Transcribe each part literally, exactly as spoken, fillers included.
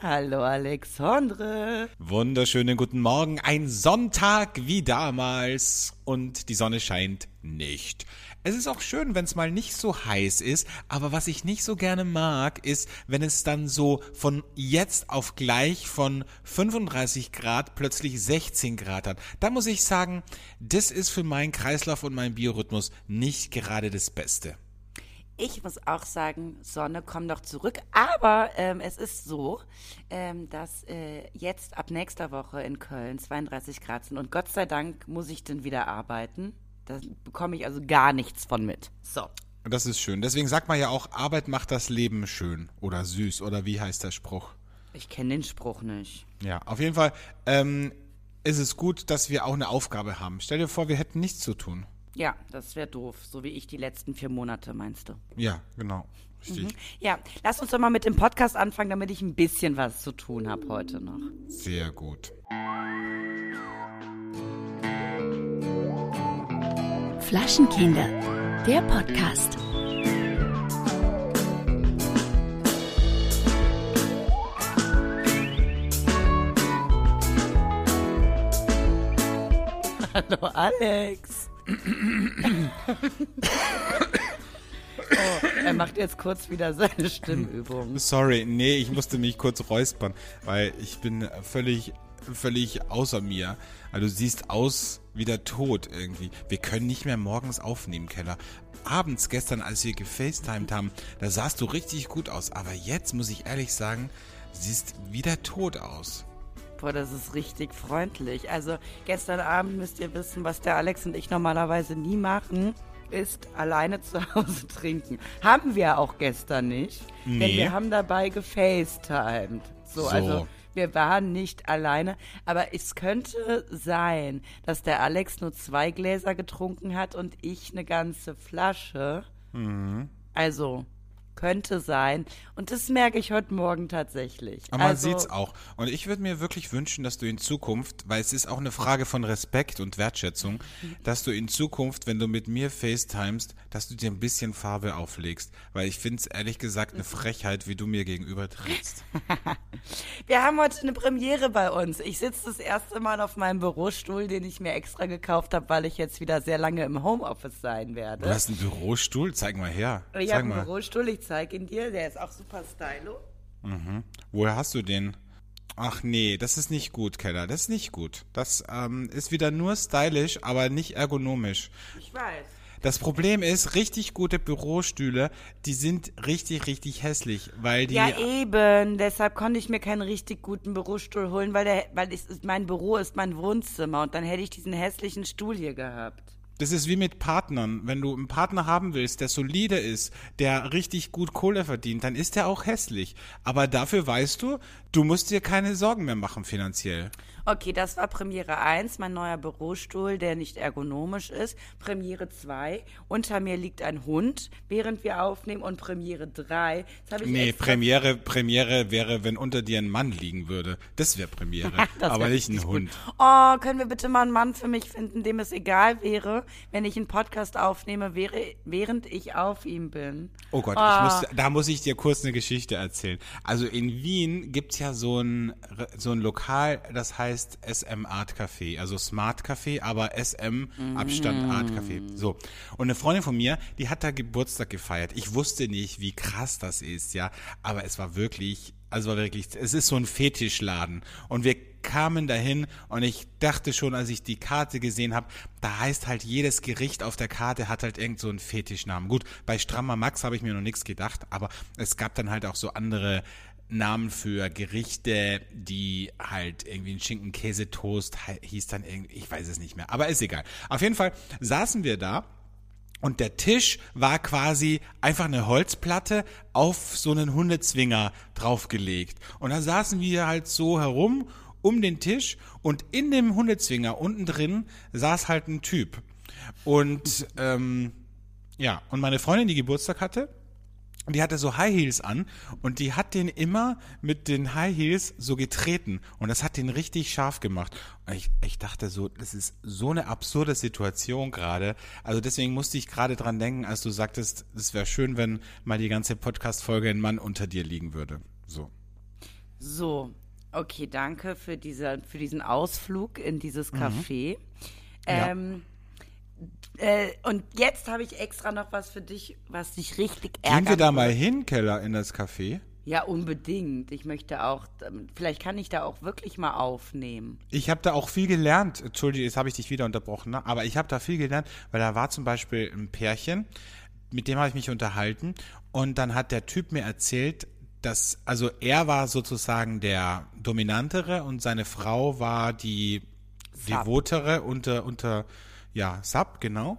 Hallo Alexandre. Wunderschönen guten Morgen. Ein Sonntag wie damals und die Sonne scheint nicht. Es ist auch schön, wenn es mal nicht so heiß ist, aber was ich nicht so gerne mag, ist, wenn es dann so von jetzt auf gleich von fünfunddreißig Grad plötzlich sechzehn Grad hat. Da muss ich sagen, das ist für meinen Kreislauf und meinen Biorhythmus nicht gerade das Beste. Ich muss auch sagen, Sonne, komm doch zurück. Aber ähm, es ist so, ähm, dass äh, jetzt ab nächster Woche in Köln zweiunddreißig Grad sind. Und Gott sei Dank muss ich dann wieder arbeiten. Da bekomme ich also gar nichts von mit. So. Das ist schön. Deswegen sagt man ja auch, Arbeit macht das Leben schön oder süß. Oder wie heißt der Spruch? Ich kenne den Spruch nicht. Ja, auf jeden Fall ähm, ist es gut, dass wir auch eine Aufgabe haben. Stell dir vor, wir hätten nichts zu tun. Ja, das wäre doof. So wie ich die letzten vier Monate, meinst du? Ja, genau. Richtig. Mhm. Ja, lass uns doch mal mit dem Podcast anfangen, damit ich ein bisschen was zu tun habe heute noch. Sehr gut. Flaschenkinder, der Podcast. Hallo Alex. Oh, er macht jetzt kurz wieder seine Stimmübung. Sorry, nee, ich musste mich kurz räuspern, weil ich bin völlig, völlig außer mir. Also du siehst aus wie der Tod irgendwie. Wir können nicht mehr morgens aufnehmen, Keller. Abends gestern, als wir gefacetimed haben, da sahst du richtig gut aus. Aber jetzt, muss ich ehrlich sagen, siehst wie der Tod aus. Boah, das ist richtig freundlich. Also gestern Abend müsst ihr wissen, was der Alex und ich normalerweise nie machen, ist alleine zu Hause trinken. Haben wir auch gestern nicht, Nee. denn wir haben dabei gefacetimed. So, So. also wir waren nicht alleine, aber es könnte sein, dass der Alex nur zwei Gläser getrunken hat und ich eine ganze Flasche. Mhm. Also könnte sein. Und das merke ich heute Morgen tatsächlich. Aber man also, sieht's auch. Und ich würde mir wirklich wünschen, dass du in Zukunft, weil es ist auch eine Frage von Respekt und Wertschätzung, dass du in Zukunft, wenn du mit mir facetimest, dass du dir ein bisschen Farbe auflegst. Weil ich finde es ehrlich gesagt eine Frechheit, wie du mir gegenüber trittst. Wir haben heute eine Premiere bei uns. Ich sitze das erste Mal auf meinem Bürostuhl, den ich mir extra gekauft habe, weil ich jetzt wieder sehr lange im Homeoffice sein werde. Du hast einen Bürostuhl? Zeig mal her. Ich Zeig habe einen mal. Bürostuhl, ich zeige ihn dir. Der ist auch super stylo. Mhm. Woher hast du den? Ach nee, das ist nicht gut, Keller. Das ist nicht gut. Das ähm, ist wieder nur stylisch, aber nicht ergonomisch. Ich weiß. Das Problem ist, richtig gute Bürostühle, die sind richtig, richtig hässlich, weil die... Ja, eben. Deshalb konnte ich mir keinen richtig guten Bürostuhl holen, weil, der, weil ich, mein Büro ist mein Wohnzimmer und dann hätte ich diesen hässlichen Stuhl hier gehabt. Das ist wie mit Partnern. Wenn du einen Partner haben willst, der solide ist, der richtig gut Kohle verdient, dann ist der auch hässlich. Aber dafür weißt du, du musst dir keine Sorgen mehr machen finanziell. Okay, das war Premiere eins, mein neuer Bürostuhl, der nicht ergonomisch ist. Premiere zwei, unter mir liegt ein Hund, während wir aufnehmen. Und Premiere drei, das habe ich Nee, extra... Premiere, Premiere wäre, wenn unter dir ein Mann liegen würde. Das wäre Premiere, Das aber wär nicht ein richtig Hund. gut. Oh, können wir bitte mal einen Mann für mich finden, dem es egal wäre, wenn ich einen Podcast aufnehme, wäre, während ich auf ihm bin. Oh Gott, Ah. ich muss, da muss ich dir kurz eine Geschichte erzählen. Also in Wien gibt's ja so ein, so ein Lokal, das heißt S M Art Café, also Smart Café, aber S M Abstand Art Café. So. Und eine Freundin von mir, die hat da Geburtstag gefeiert. Ich wusste nicht, wie krass das ist, ja, aber es war wirklich, also war wirklich, es ist so ein Fetischladen. Und wir kamen dahin und ich dachte schon, als ich die Karte gesehen habe, da heißt halt jedes Gericht auf der Karte hat halt irgend so einen Fetischnamen. Gut, bei Strammer Max habe ich mir noch nichts gedacht, aber es gab dann halt auch so andere Namen für Gerichte, die halt irgendwie ein Schinken-Käse-Toast hieß dann irgendwie, ich weiß es nicht mehr, aber ist egal. Auf jeden Fall saßen wir da und der Tisch war quasi einfach eine Holzplatte auf so einen Hundezwinger draufgelegt. Und da saßen wir halt so herum um den Tisch und in dem Hundezwinger unten drin saß halt ein Typ. Und ähm, ja, und meine Freundin, die Geburtstag hatte, die hatte so High Heels an und die hat den immer mit den High Heels so getreten und das hat den richtig scharf gemacht. Und ich, ich dachte so, das ist so eine absurde Situation gerade. Also deswegen musste ich gerade dran denken, als du sagtest, es wäre schön, wenn mal die ganze Podcast-Folge ein Mann unter dir liegen würde. So. So, okay, danke für, diese, für diesen Ausflug in dieses Café. Ja. Ähm, äh, und jetzt habe ich extra noch was für dich, was dich richtig ärgert. Gehen wir da mal hin, Keller, in das Café? Ja, unbedingt. Ich möchte auch, vielleicht kann ich da auch wirklich mal aufnehmen. Ich habe da auch viel gelernt. Entschuldige, jetzt habe ich dich wieder unterbrochen, ne? Aber ich habe da viel gelernt, weil da war zum Beispiel ein Pärchen, mit dem habe ich mich unterhalten und dann hat der Typ mir erzählt, dass, also er war sozusagen der Dominantere und seine Frau war die Sub. Devotere unter, unter, ja, Sub, genau.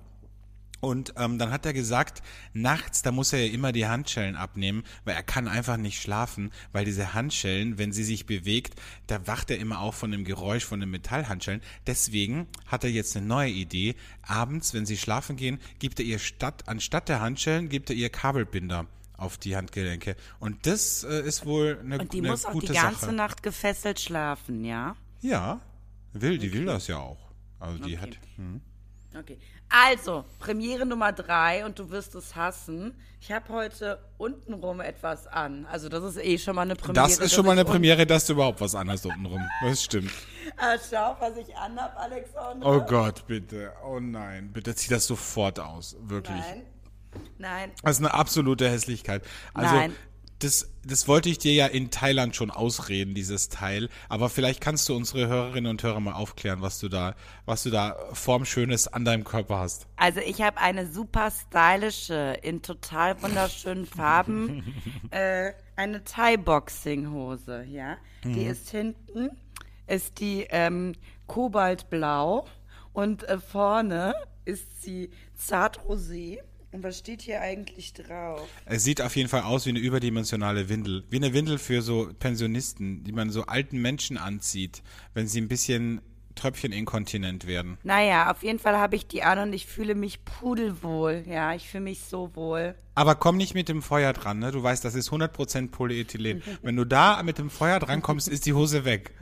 Und ähm, dann hat er gesagt, nachts, da muss er ja immer die Handschellen abnehmen, weil er kann einfach nicht schlafen, weil diese Handschellen, wenn sie sich bewegt, da wacht er immer auf von dem Geräusch von den Metallhandschellen. Deswegen hat er jetzt eine neue Idee. Abends, wenn sie schlafen gehen, gibt er ihr statt, anstatt der Handschellen, gibt er ihr Kabelbinder auf die Handgelenke. Und das äh, ist wohl eine, Und die eine muss auch gute die ganze Sache. Nacht gefesselt schlafen, ja? Ja, will, die will das ja auch. Also die Okay. hat. Hm. Okay. Also, Premiere Nummer drei und du wirst es hassen. Ich habe heute untenrum etwas an. Also das ist eh schon mal eine Premiere. Das ist schon mal dass eine ich Premiere, dass du überhaupt was anhast untenrum. Das stimmt. un- Ah, schau, was ich anhab, Alexander. Oh Gott, bitte. Oh nein, bitte zieh das sofort aus. Wirklich. Nein. Nein. Das ist eine absolute Hässlichkeit. Also, Nein. Das, das wollte ich dir ja in Thailand schon ausreden, dieses Teil. Aber vielleicht kannst du unsere Hörerinnen und Hörer mal aufklären, was du da, was du da Formschönes an deinem Körper hast. Also ich habe eine super stylische, in total wunderschönen Farben, äh, eine Thai-Boxing-Hose, ja. Die ist hinten, ist die ähm, kobaltblau und äh, vorne ist sie zartrosé. Und was steht hier eigentlich drauf? Es sieht auf jeden Fall aus wie eine überdimensionale Windel. Wie eine Windel für so Pensionisten, die man so alten Menschen anzieht, wenn sie ein bisschen tröpfcheninkontinent werden. Naja, auf jeden Fall habe ich die an und ich fühle mich pudelwohl. Ja, ich fühle mich so wohl. Aber komm nicht mit dem Feuer dran, ne? Du weißt, das ist hundert Prozent Polyethylen. Wenn du da mit dem Feuer dran kommst, ist die Hose weg.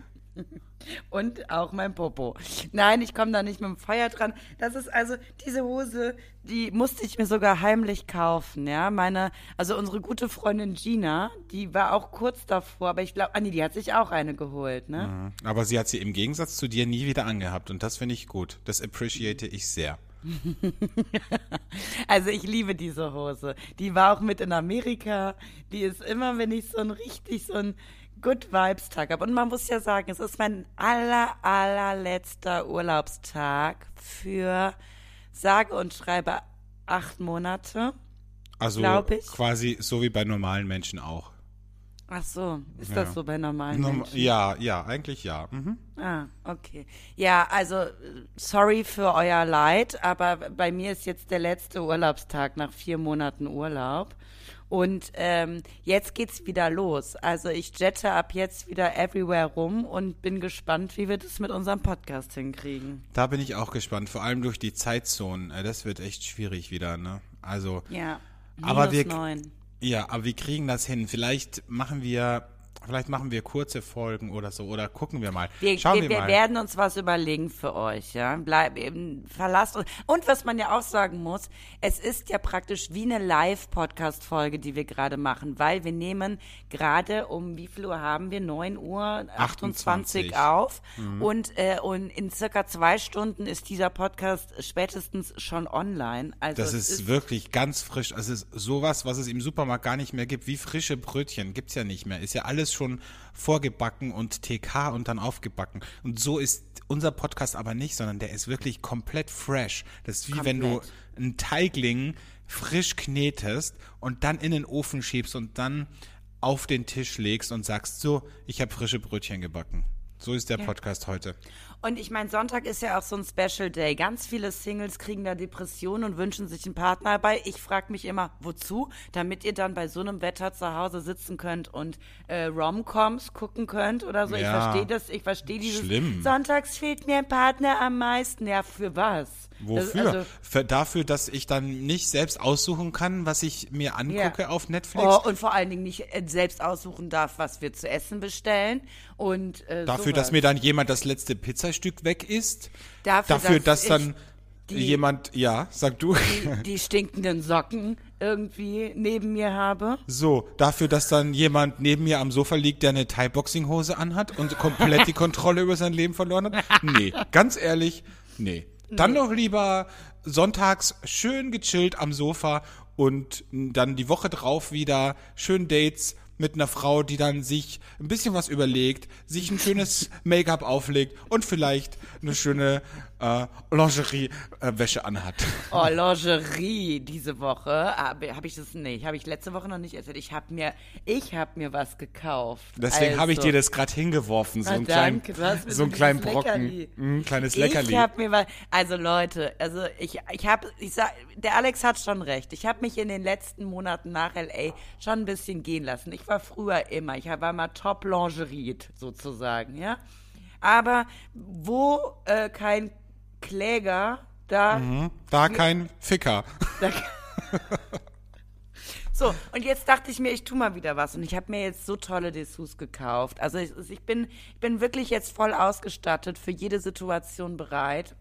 Und auch mein Popo. Nein, ich komme da nicht mit dem Feuer dran. Das ist also, diese Hose, die musste ich mir sogar heimlich kaufen, ja. Meine, also unsere gute Freundin Gina, die war auch kurz davor, aber ich glaube, ah nee, die hat sich auch eine geholt, ne? Aber sie hat sie im Gegensatz zu dir nie wieder angehabt und das finde ich gut. Das appreciate ich sehr. Also ich liebe diese Hose. Die war auch mit in Amerika. Die ist immer, wenn ich so ein richtig so ein Good Vibes Tag habe. Und man muss ja sagen, es ist mein aller, allerletzter Urlaubstag für sage und schreibe acht Monate. Also Glaub ich. quasi so wie bei normalen Menschen auch. Ach so, ist Ja. das so bei normalen Norm- Menschen? Ja, ja, eigentlich ja. Mhm. Ah, okay. Ja, also äh, sorry für euer Leid, aber bei mir ist jetzt der letzte Urlaubstag nach vier Monaten Urlaub. Und ähm, jetzt geht's wieder los. Also ich jette ab jetzt wieder everywhere rum und bin gespannt, wie wir das mit unserem Podcast hinkriegen. Da bin ich auch gespannt, vor allem durch die Zeitzonen. Äh, Das wird echt schwierig wieder, ne? Also, Ja, Aber minus wir- neun. ja, aber wir kriegen das hin. Vielleicht machen wir, vielleicht machen wir kurze Folgen oder so oder gucken wir mal. Wir, Schauen wir, wir, wir mal. werden uns was überlegen für euch, ja. Bleib eben, verlasst uns. Und was man ja auch sagen muss, es ist ja praktisch wie eine Live-Podcast-Folge, die wir gerade machen, weil wir nehmen gerade um, wie viel Uhr haben wir? neun Uhr achtundzwanzig achtundzwanzig. auf. Mhm. Und, äh, und in circa zwei Stunden ist dieser Podcast spätestens schon online. Also Das es ist, wirklich ganz frisch. Es ist sowas, was es im Supermarkt gar nicht mehr gibt, wie frische Brötchen. Gibt's ja nicht mehr. Ist ja alles schon vorgebacken und T K und dann aufgebacken. Und so ist unser Podcast aber nicht, sondern der ist wirklich komplett fresh. Das ist wie wenn du Komplett. einen Teigling frisch knetest und dann in den Ofen schiebst und dann auf den Tisch legst und sagst, so, ich habe frische Brötchen gebacken. So ist der Podcast heute. Und ich meine, Sonntag ist ja auch so ein Special Day. Ganz viele Singles kriegen da Depressionen und wünschen sich einen Partner dabei. Ich frage mich immer, wozu? Damit ihr dann bei so einem Wetter zu Hause sitzen könnt und äh, Rom-Coms gucken könnt oder so. Ich Ja. verstehe das, ich verstehe dieses Schlimm. Sonntags fehlt mir ein Partner am meisten. Ja, für was? Wofür? Das, also, Für, dafür, dass ich dann nicht selbst aussuchen kann, was ich mir angucke Ja. auf Netflix? oh, und vor allen Dingen nicht äh, selbst aussuchen darf, was wir zu essen bestellen. Und äh, Dafür, sowas. dass mir dann jemand das letzte Pizzastück weg isst? Dafür, Dafür, dass dass, dann die, jemand, ja, sag du. die, die stinkenden Socken irgendwie neben mir habe. So, dafür, dass dann jemand neben mir am Sofa liegt, der eine Thai-Boxing-Hose anhat und komplett die Kontrolle über sein Leben verloren hat? Nee, ganz ehrlich, nee. Dann Nee. doch lieber sonntags schön gechillt am Sofa und dann die Woche drauf wieder schön Dates mit einer Frau, die dann sich ein bisschen was überlegt, sich ein schönes Make-up auflegt und vielleicht eine schöne äh, Lingerie-Wäsche anhat. Oh, Lingerie diese Woche. Habe hab ich das nicht. Habe ich letzte Woche noch nicht erzählt. Ich habe mir, ich habe mir was gekauft. Deswegen habe ich Also, dir das gerade hingeworfen, so na einen kleinen, danke, du hast mir so einen so kleinen dieses Brocken, Leckerli. ein kleines Leckerli. Ich habe mir was, also Leute, also ich, ich habe, ich sag, der Alex hat schon recht. Ich habe mich in den letzten Monaten nach L A schon ein bisschen gehen lassen. Ich war früher immer, ich war mal top lingeriert sozusagen, ja. Aber wo äh, kein Kläger, da, Mhm. Da kein Ficker. da So, und jetzt dachte ich mir, ich tu mal wieder was. Und ich habe mir jetzt so tolle Dessous gekauft. Also ich, ich, bin, ich bin wirklich jetzt voll ausgestattet, für jede Situation bereit.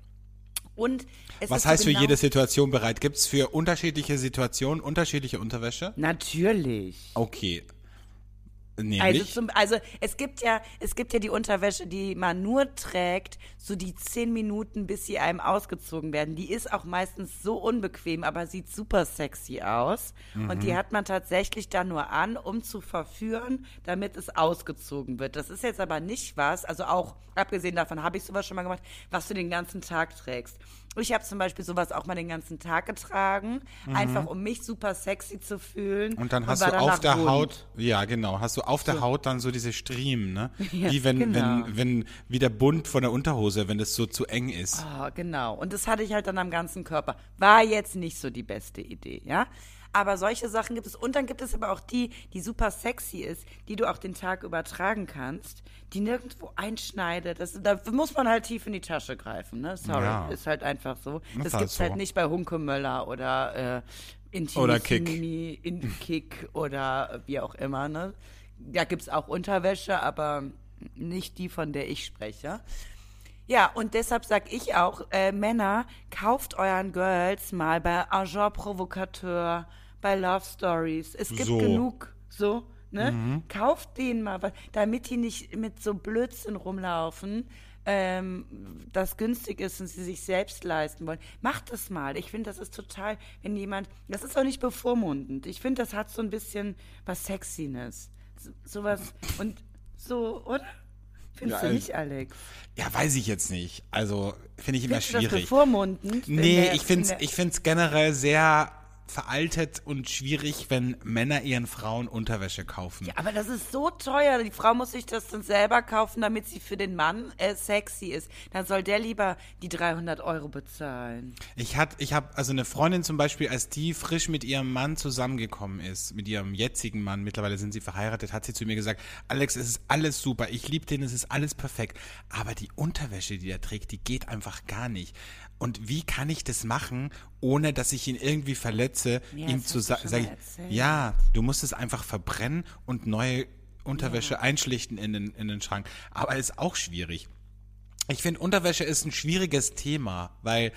Und es Was ist heißt so genau, für jede Situation bereit? Gibt es für unterschiedliche Situationen unterschiedliche Unterwäsche? Natürlich. Okay. Also, Nämlich? zum, also es gibt ja, es gibt ja die Unterwäsche, die man nur trägt, so die zehn Minuten, bis sie einem ausgezogen werden. Die ist auch meistens so unbequem, aber sieht super sexy aus. Und die hat man tatsächlich dann nur an, um zu verführen, damit es ausgezogen wird. Das ist jetzt aber nicht was, also auch abgesehen davon habe ich sowas schon mal gemacht, was du den ganzen Tag trägst. Ich habe zum Beispiel sowas auch mal den ganzen Tag getragen, einfach um mich super sexy zu fühlen. Und dann hast war du auf danach der rund. Haut, ja genau, hast du auf der Haut dann so diese Striemen, ne? Ja, wie wenn, genau. wenn, wenn, wie der Bund von der Unterhose, wenn das so zu eng ist. Ah, genau. Und das hatte ich halt dann am ganzen Körper. War jetzt nicht so die beste Idee, ja? Aber solche Sachen gibt es. Und dann gibt es aber auch die, die super sexy ist, die du auch den Tag übertragen kannst, die nirgendwo einschneidet. Das, da muss man halt tief in die Tasche greifen, ne? Sorry, Ja. ist halt einfach so. Das Das ist halt gibt's so. halt nicht bei Hunkemöller oder äh, Intimissimi, Oder Kick. in Kick oder wie auch immer, ne? Da gibt's auch Unterwäsche, aber nicht die, von der ich spreche. Ja, und deshalb sag ich auch, äh, Männer, kauft euren Girls mal bei Agent Provocateur, bei Love Stories. Es gibt So. genug, so, ne? Kauft denen mal was, damit die nicht mit so Blödsinn rumlaufen, ähm, das günstig ist und sie sich selbst leisten wollen. Macht das mal. Ich finde, das ist total, wenn jemand, das ist auch nicht bevormundend. Ich finde, das hat so ein bisschen was Sexiness. So, sowas, und so, oder? Findest Ja, du nicht, Alex? Ja, weiß ich jetzt nicht. Also, finde ich immer Findest du das schwierig. bevormundend? in Nee, der- ich find's, in der- ich find's generell sehr veraltet und schwierig, wenn Männer ihren Frauen Unterwäsche kaufen. Ja, aber das ist so teuer. Die Frau muss sich das dann selber kaufen, damit sie für den Mann äh, sexy ist. Dann soll der lieber die dreihundert Euro bezahlen. Ich hat, ich habe also eine Freundin zum Beispiel, als die frisch mit ihrem Mann zusammengekommen ist, mit ihrem jetzigen Mann, mittlerweile sind sie verheiratet, hat sie zu mir gesagt, Alex, es ist alles super, ich liebe den, es ist alles perfekt, aber die Unterwäsche, die er trägt, die geht einfach gar nicht. Und wie kann ich das machen, ohne dass ich ihn irgendwie verletze, Ja, ihm das zu hast du sa- schon sagen, mal erzählt. ja, du musst es einfach verbrennen und neue Unterwäsche einschlichten in den, in den Schrank. Aber ist auch schwierig. Ich finde, Unterwäsche ist ein schwieriges Thema, weil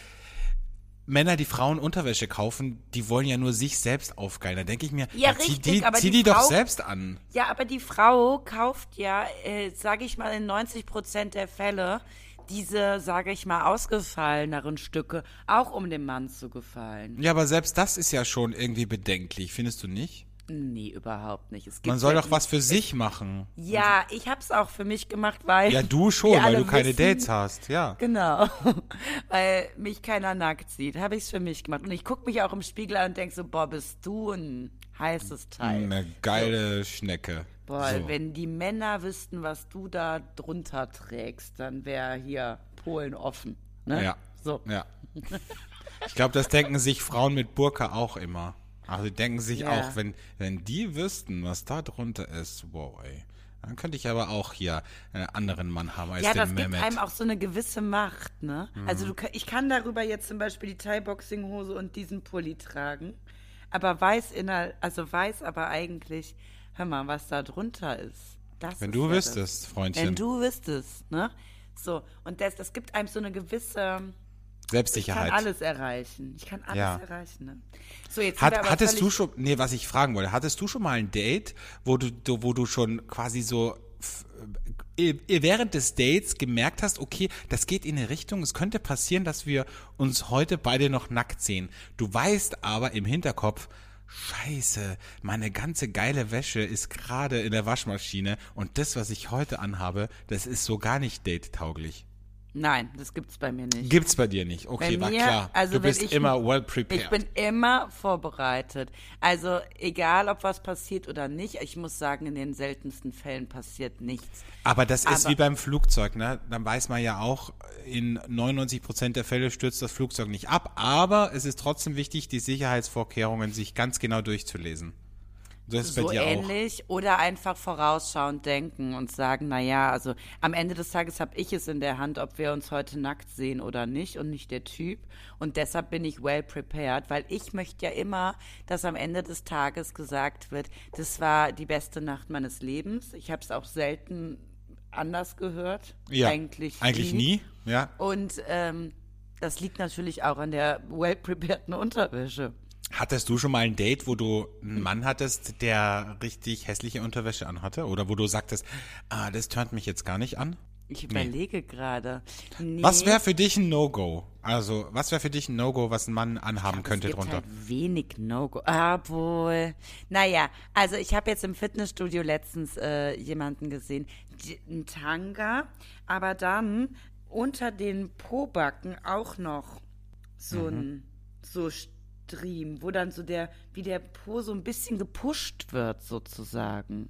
Männer, die Frauen Unterwäsche kaufen, die wollen ja nur sich selbst aufgeilen. Da denke ich mir, Ja, zieh richtig, die, aber zieh die die doch Frau- selbst an. Ja, aber die Frau kauft ja, äh, sage ich mal, in neunzig Prozent der Fälle diese, sage ich mal, ausgefalleneren Stücke, auch um dem Mann zu gefallen. Ja, aber selbst das ist ja schon irgendwie bedenklich, findest du nicht? Nee, überhaupt nicht. Es gibt Man soll ja doch was für sich machen. Ja, ich hab's auch für mich gemacht, weil... Ja, du schon, wir weil alle du keine wissen- Dates hast, ja. Genau, weil mich keiner nackt sieht, habe ich's für mich gemacht. Und ich gucke mich auch im Spiegel an und denke so, boah, bist du ein heißes Teil. Eine geile Schnecke. Boah, So. wenn die Männer wüssten, was du da drunter trägst, dann wäre hier Polen offen. Ne? Ja. So. Ja. Ich glaube, das denken sich Frauen mit Burka auch immer. Also die denken sich Ja. auch, wenn, wenn die wüssten, was da drunter ist, wow, ey. Dann könnte ich aber auch hier einen anderen Mann haben als Ja, den das gibt Mehmet. einem auch so eine gewisse Macht, ne? Also du, ka- ich kann darüber jetzt zum Beispiel die Thai-Boxing-Hose und diesen Pulli tragen, aber weiß inner, also weiß aber eigentlich, hör mal, was da drunter ist. Das Wenn ist du ja wüsstest, das. Freundchen. Wenn du wüsstest, ne? So, und das, das gibt einem so eine gewisse Selbstsicherheit. Ich kann alles erreichen. Ich kann alles Ja. erreichen. Ne? So, jetzt Hat, sind wir aber hattest du völlig- schon, nee, was ich fragen wollte, hattest du schon mal ein Date, wo du, du wo du schon quasi so f- äh, während des Dates gemerkt hast, okay, das geht in eine Richtung, es könnte passieren, dass wir uns heute beide noch nackt sehen. Du weißt aber im Hinterkopf, Scheiße, meine ganze geile Wäsche ist gerade in der Waschmaschine und das, was ich heute anhabe, das ist so gar nicht date-tauglich. Nein, das gibt's bei mir nicht. Gibt's bei dir nicht. Okay, Bei war mir, klar. also du wenn bist ich- immer well prepared. Ich bin immer vorbereitet. Also egal, ob was passiert oder nicht, ich muss sagen, in den seltensten Fällen passiert nichts. Aber das ist Aber- wie beim Flugzeug, ne? Dann weiß man ja auch, in neunundneunzig Prozent der Fälle stürzt das Flugzeug nicht ab. Aber es ist trotzdem wichtig, die Sicherheitsvorkehrungen sich ganz genau durchzulesen. Das ist bei So dir auch. ähnlich oder einfach vorausschauend denken und sagen, naja, also am Ende des Tages habe ich es in der Hand, ob wir uns heute nackt sehen oder nicht und nicht der Typ. Und deshalb bin ich well prepared, weil ich möchte ja immer, dass am Ende des Tages gesagt wird, das war die beste Nacht meines Lebens. Ich habe es auch selten anders gehört. Ja, Eigentlich, eigentlich nie. Ja. Und ähm, das liegt natürlich auch an der well prepareden Unterwäsche. Hattest du schon mal ein Date, wo du einen Mann hattest, der richtig hässliche Unterwäsche anhatte? Oder wo du sagtest, ah, das turnt mich jetzt gar nicht an? Ich überlege gerade. Nee. Was wäre für dich ein No-Go? Also, was wäre für dich ein No-Go, was ein Mann anhaben könnte es gibt drunter? halt wenig No-Go. Obwohl, naja, also ich habe jetzt im Fitnessstudio letztens äh, jemanden gesehen, die- ein Tanga, aber dann unter den Pobacken auch noch so Mhm. ein so Stream, wo dann so der, wie der Po so ein bisschen gepusht wird sozusagen.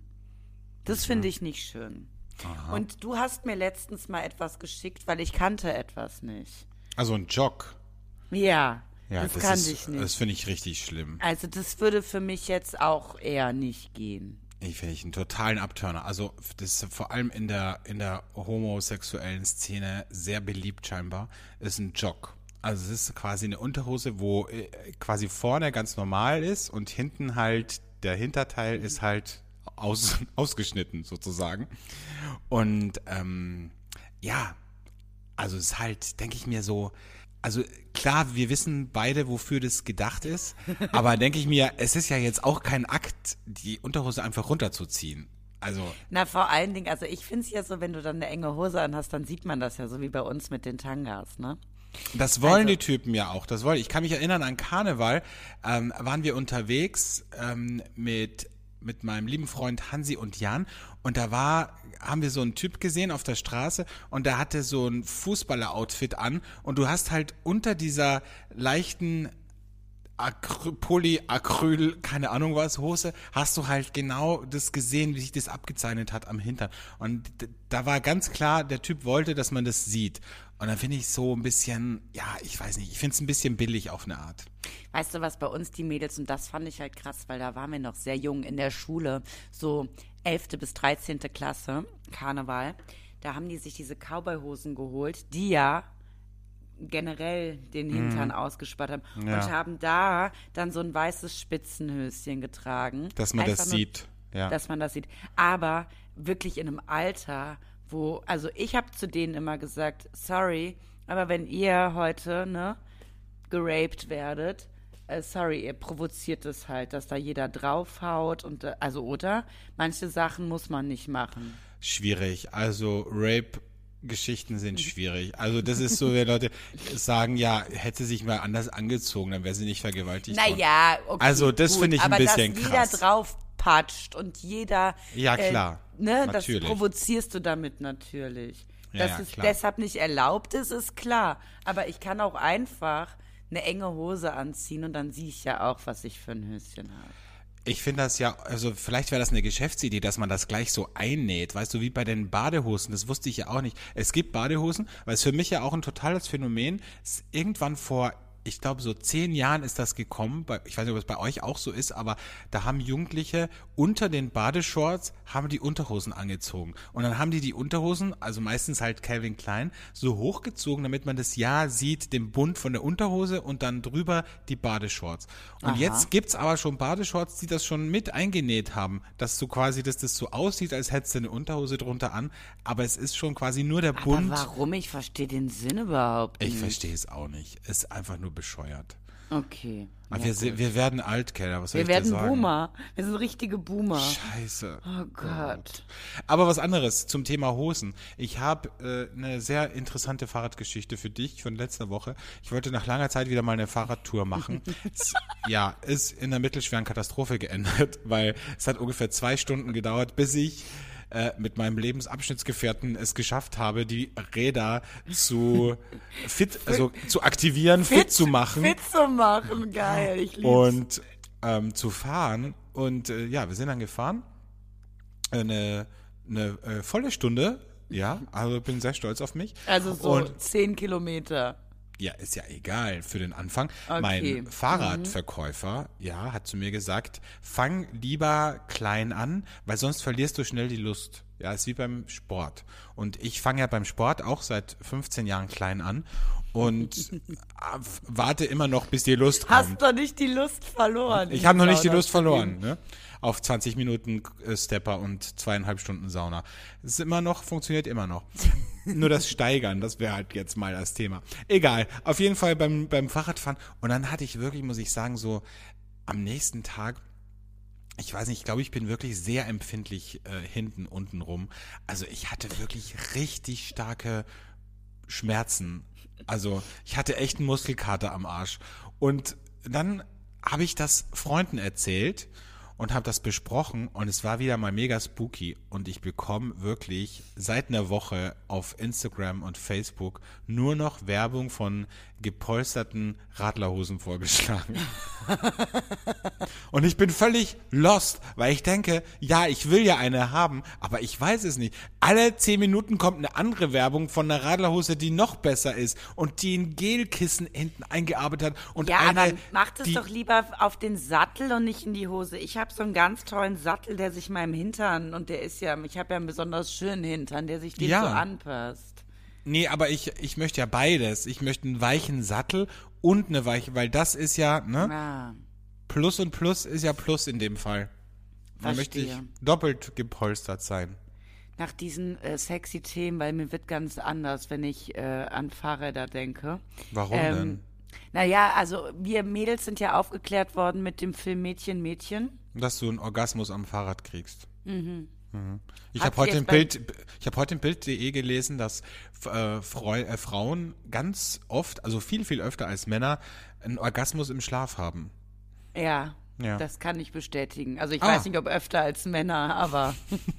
Das finde ich nicht schön. Und du hast mir letztens mal etwas geschickt, weil ich kannte etwas nicht. Also ein Jog. Ja, Ja, das, das, kannte ist, ich nicht. das finde ich richtig schlimm. Also das würde für mich jetzt auch eher nicht gehen. Ich finde ich einen totalen Abturner. Also das ist vor allem in der in der homosexuellen Szene sehr beliebt scheinbar, ist ein Jog. Also es ist quasi eine Unterhose, wo äh, quasi vorne ganz normal ist und hinten halt der Hinterteil ist halt aus, ausgeschnitten sozusagen. Und ähm, ja, also es ist halt, denke ich mir so, also klar, wir wissen beide, wofür das gedacht ist, aber denke ich mir, es ist ja jetzt auch kein Akt, die Unterhose einfach runterzuziehen. Also Na, vor allen Dingen, also ich finde es ja so, wenn du dann eine enge Hose anhast, dann sieht man das ja so wie bei uns mit den Tangas, ne? das wollen Also- die Typen ja auch, das wollen. Ich kann mich erinnern, an Karneval ähm, waren wir unterwegs ähm, mit mit meinem lieben Freund Hansi und Jan und da war, haben wir so einen Typ gesehen auf der Straße und der hatte so ein Fußballer-Outfit an und du hast halt unter dieser leichten Acry- Polyacryl, keine Ahnung was, Hose, hast du halt genau das gesehen, wie sich das abgezeichnet hat am Hintern. Und d- da war ganz klar, der Typ wollte, dass man das sieht. Und dann finde ich so ein bisschen, ja, ich weiß nicht, ich finde es ein bisschen billig auf eine Art. Weißt du, was bei uns die Mädels, und das fand ich halt krass, weil da waren wir noch sehr jung in der Schule, so elfte bis dreizehnte Klasse, Karneval, da haben die sich diese Cowboy-Hosen geholt, die ja generell den Hintern ausgespannt haben Ja. und haben da dann so ein weißes Spitzenhöschen getragen. Dass man das Einfach nur, sieht, ja. Dass man das sieht. Aber wirklich in einem Alter, wo, also ich habe zu denen immer gesagt, sorry, aber wenn ihr heute, ne, geraped werdet, äh, sorry, ihr provoziert es halt, dass da jeder draufhaut und, äh, also, oder? Manche Sachen muss man nicht machen. Schwierig. Also Rape-Geschichten sind schwierig. Also das ist so, wenn Leute sagen, ja, hätte sich mal anders angezogen, dann wäre sie nicht vergewaltigt worden. Naja, okay. Also das gut, finde ich ein aber bisschen dass krass. jeder draufpatscht und jeder. Ja, klar. Äh, ne, Natürlich. das provozierst du damit natürlich. Ja, Dass ja, es klar. deshalb nicht erlaubt ist, ist klar. Aber ich kann auch einfach eine enge Hose anziehen und dann sehe ich ja auch, was ich für ein Höschen habe. Ich finde das ja, also vielleicht wäre das eine Geschäftsidee, dass man das gleich so einnäht, weißt du, wie bei den Badehosen, das wusste ich ja auch nicht. Es gibt Badehosen, weil es für mich ja auch ein totales Phänomen ist, irgendwann vor ich glaube, so zehn Jahren ist das gekommen, bei, ich weiß nicht, ob es bei euch auch so ist, aber da haben Jugendliche unter den Badeshorts, haben die Unterhosen angezogen. Und dann haben die die Unterhosen, also meistens halt Calvin Klein, so hochgezogen, damit man das ja sieht, den Bund von der Unterhose und dann drüber die Badeshorts. Und Aha. jetzt gibt's aber schon Badeshorts, die das schon mit eingenäht haben, dass so quasi, dass das so aussieht, als hättest du eine Unterhose drunter an, aber es ist schon quasi nur der Bund. Aber warum? Ich verstehe den Sinn überhaupt nicht. Ich verstehe es auch nicht. Ist einfach nur bescheuert. Okay. Aber Ja, wir, gut. se- wir werden alt, Keller, was soll Wir ich dir werden sagen? Boomer. Wir sind richtige Boomer. Scheiße. Oh Gott. Aber was anderes zum Thema Hosen. Ich habe äh, eine sehr interessante Fahrradgeschichte für dich von letzter Woche. Ich wollte nach langer Zeit wieder mal eine Fahrradtour machen. es, ja, ist in einer mittelschweren Katastrophe geendet, weil es hat ungefähr zwei Stunden gedauert, bis ich äh, mit meinem Lebensabschnittsgefährten es geschafft habe, die Räder zu fit, also zu aktivieren, fit, zu machen. Fit zu machen, geil. Ich lieb's. Und ähm, zu fahren. Und äh, ja, wir sind dann gefahren. Eine, eine äh, volle Stunde. Ja, also bin sehr stolz auf mich. also so Und zehn Kilometer. ja, ist ja egal für den Anfang. Okay. Mein Fahrradverkäufer, ja, hat zu mir gesagt, fang lieber klein an, weil sonst verlierst du schnell die Lust. Ja, ist wie beim Sport. Und ich fange ja beim Sport auch seit fünfzehn Jahren klein an und warte immer noch, bis die Lust kommt. Hast doch nicht die Lust verloren. Ich habe noch nicht die Sauna Lust zu verloren, gehen. ne? Auf zwanzig Minuten äh, Stepper und zweieinhalb Stunden Sauna. Es ist immer noch, funktioniert immer noch. Nur das Steigern, das wäre halt jetzt mal das Thema. Egal, auf jeden Fall beim, beim Fahrradfahren. Und dann hatte ich wirklich, muss ich sagen, so am nächsten Tag, ich weiß nicht, ich glaube, ich bin wirklich sehr empfindlich äh, hinten, unten rum. Also ich hatte wirklich richtig starke Schmerzen. Also ich hatte echt einen Muskelkater am Arsch. Und dann habe ich das Freunden erzählt und habe das besprochen und es war wieder mal mega spooky und ich bekomme wirklich seit einer Woche auf Instagram und Facebook nur noch Werbung von gepolsterten Radlerhosen vorgeschlagen. Und ich bin völlig lost, weil ich denke, ja, ich will ja eine haben, aber ich weiß es nicht. Alle zehn Minuten kommt eine andere Werbung von einer Radlerhose, die noch besser ist und die ein Gelkissen hinten eingearbeitet hat. Und Ja, eine, aber macht es die, doch lieber auf den Sattel und nicht in die Hose. Ich habe so einen ganz tollen Sattel, der sich meinem Hintern, und der ist ja, ich habe ja einen besonders schönen Hintern, der sich dem Ja. so anpasst. Nee, aber ich, ich möchte ja beides. Ich möchte einen weichen Sattel und eine weiche, weil das ist ja, ne? Ah, Plus und Plus ist ja Plus in dem Fall. Da möchte ich Verstehe. doppelt gepolstert sein. nach diesen äh, sexy Themen, weil mir wird ganz anders, wenn ich äh, an Fahrräder denke. Warum Ähm, denn? Naja, also wir Mädels sind ja aufgeklärt worden mit dem Film Mädchen, Mädchen. Dass du einen Orgasmus am Fahrrad kriegst. Mhm. Ich Hat habe heute jetzt im beim- Bild, ich habe heute im Bild punkt de gelesen, dass äh, Freu, äh, Frauen ganz oft, also viel viel öfter als Männer, einen Orgasmus im Schlaf haben. Ja, Ja. das kann ich bestätigen. Also ich Ah. weiß nicht, ob öfter als Männer, aber...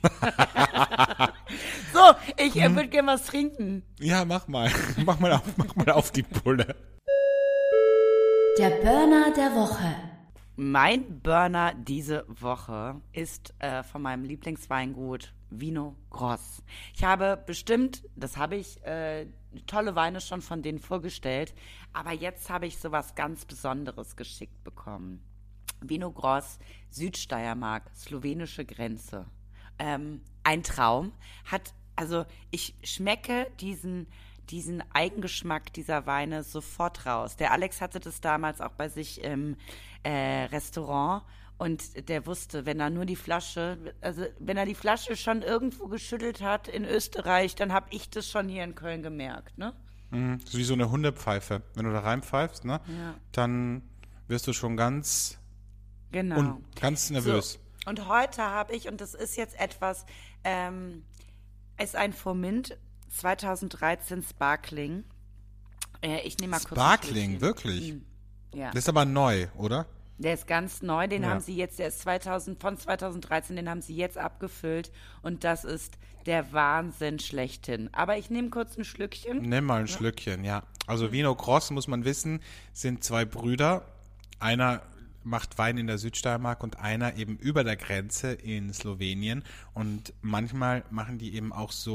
so, ich äh, würde gerne was trinken. Ja, mach mal, mach mal auf, mach mal auf die Pulle. Der Burner der Woche. Mein Burner diese Woche ist äh, von meinem Lieblingsweingut Vino Gross. Ich habe bestimmt, das habe ich, äh, tolle Weine schon von denen vorgestellt, aber jetzt habe ich sowas ganz Besonderes geschickt bekommen. Vino Gross, Südsteiermark, slowenische Grenze. Ähm, ein Traum. Hat, also ich schmecke diesen diesen Eigengeschmack dieser Weine sofort raus. Der Alex hatte das damals auch bei sich im äh, Restaurant und der wusste, wenn er nur die Flasche, also wenn er die Flasche schon irgendwo geschüttelt hat in Österreich, dann habe ich das schon hier in Köln gemerkt, ne? Mhm. Das ist wie so eine Hundepfeife. Wenn du da reinpfeifst, ne, Ja. dann wirst du schon ganz, Genau. un, ganz nervös. So. Und heute habe ich, und das ist jetzt etwas, ähm, ist ein Fomint zweitausenddreizehn Sparkling. Äh, ich nehme mal kurz ein Sparkling, Schlückchen. wirklich? Ja. Das ist aber neu, oder? Der ist ganz neu, den Ja. haben sie jetzt, der ist zweitausend, von zweitausenddreizehn, den haben sie jetzt abgefüllt und das ist der Wahnsinn schlechthin. Aber ich nehme kurz ein Schlückchen. Nimm mal ein Schlückchen, ja. Also Vino Gross, muss man wissen, sind zwei Brüder. Einer macht Wein in der Südsteiermark und einer eben über der Grenze in Slowenien. Und manchmal machen die eben auch so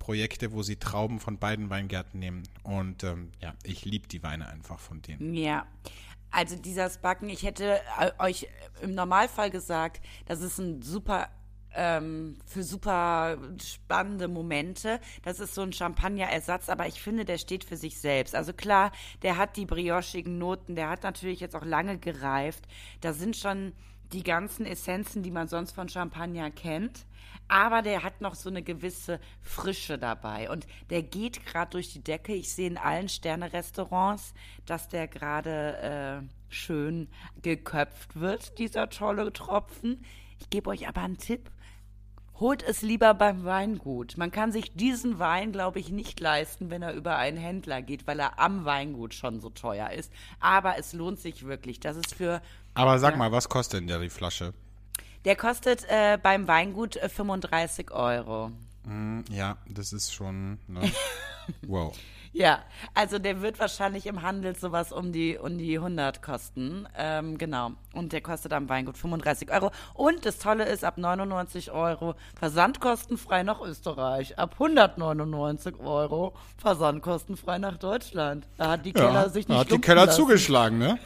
Projekte, wo sie Trauben von beiden Weingärten nehmen. Und ähm, ja, ich liebe die Weine einfach von denen. Ja, also dieser Spacken, ich hätte äh, euch im Normalfall gesagt, das ist ein super, ähm, für super spannende Momente. Das ist so ein Champagner-Ersatz, aber ich finde, der steht für sich selbst. Also klar, der hat die briochigen Noten, der hat natürlich jetzt auch lange gereift. Da sind schon die ganzen Essenzen, die man sonst von Champagner kennt. Aber der hat noch so eine gewisse Frische dabei. Und der geht gerade durch die Decke. Ich sehe in allen Sterne-Restaurants, dass der gerade äh, schön geköpft wird, dieser tolle Tropfen. Ich gebe euch aber einen Tipp. Holt es lieber beim Weingut. Man kann sich diesen Wein, glaube ich, nicht leisten, wenn er über einen Händler geht, weil er am Weingut schon so teuer ist. Aber es lohnt sich wirklich. Das ist für... Aber sag ja, mal, was kostet denn der die Flasche? Der kostet äh, beim Weingut äh, fünfunddreißig Euro. Mm, ja, das ist schon, ne? Wow. Ja, also der wird wahrscheinlich im Handel sowas um die, um die hundert kosten. Ähm, genau. Und der kostet am Weingut fünfunddreißig Euro. Und das Tolle ist, ab neunundneunzig Euro versandkostenfrei nach Österreich. Ab hundertneunundneunzig Euro versandkostenfrei nach Deutschland. Da hat die Ja, Keller sich nicht da hat die lumpen Keller lassen. zugeschlagen, ne?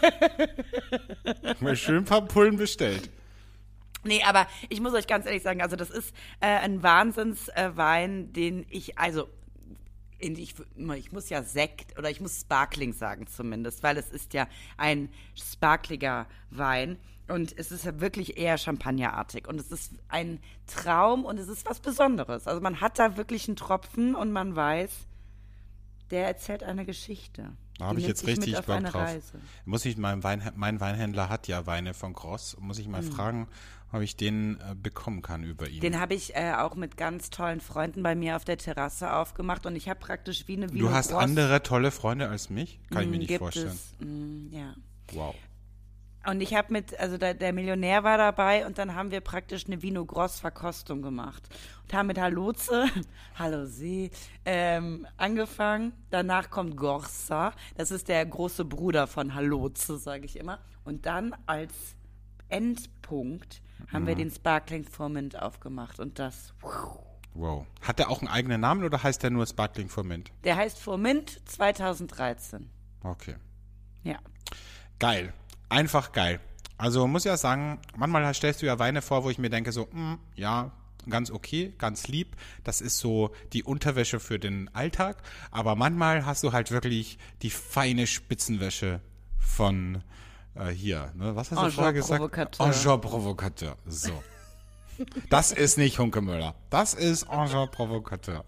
Mal schön ein paar Pullen bestellt. Nee, aber ich muss euch ganz ehrlich sagen, also das ist äh, ein Wahnsinnswein, äh, den ich, also in, ich, ich muss ja Sekt oder ich muss Sparkling sagen zumindest, weil es ist ja ein sparkliger Wein und es ist ja wirklich eher champagnerartig und es ist ein Traum und es ist was Besonderes. Also man hat da wirklich einen Tropfen und man weiß, der erzählt eine Geschichte. Da habe Die ich nimmt jetzt dich mit richtig auf Bock eine drauf. Reise. Muss ich mein, Wein, mein Weinhändler hat ja Weine von Gross. Muss ich mal Mhm. fragen, ob ich den äh, bekommen kann über ihn. Den habe ich äh, auch mit ganz tollen Freunden bei mir auf der Terrasse aufgemacht und ich habe praktisch wie eine Vino Du hast Gross, andere tolle Freunde als mich? Kann ich mir mm, nicht gibt vorstellen. Es, mm, ja. Wow. Und ich habe mit, also der, der Millionär war dabei und dann haben wir praktisch eine Vino Gross Verkostung gemacht und haben mit Halotze, hallo Sie, ähm, angefangen. Danach kommt Gorsa, das ist der große Bruder von Halotze, sage ich immer. Und dann als Endpunkt haben Mhm. wir den Sparkling Formint aufgemacht und das, Wow. Hat der auch einen eigenen Namen oder heißt der nur Sparkling Formint? der heißt Formint zweitausenddreizehn. Okay. Ja. Geil. Einfach geil. Also muss ja sagen, manchmal stellst du ja Weine vor, wo ich mir denke so, mm, ja, ganz okay, ganz lieb. Das ist so die Unterwäsche für den Alltag. Aber manchmal hast du halt wirklich die feine Spitzenwäsche von äh, hier. Ne? Was hast du Engin vorher gesagt? Provocateur. Engin Provocateur. So. Das ist nicht Hunkemöller. Das ist Engin Provocateur.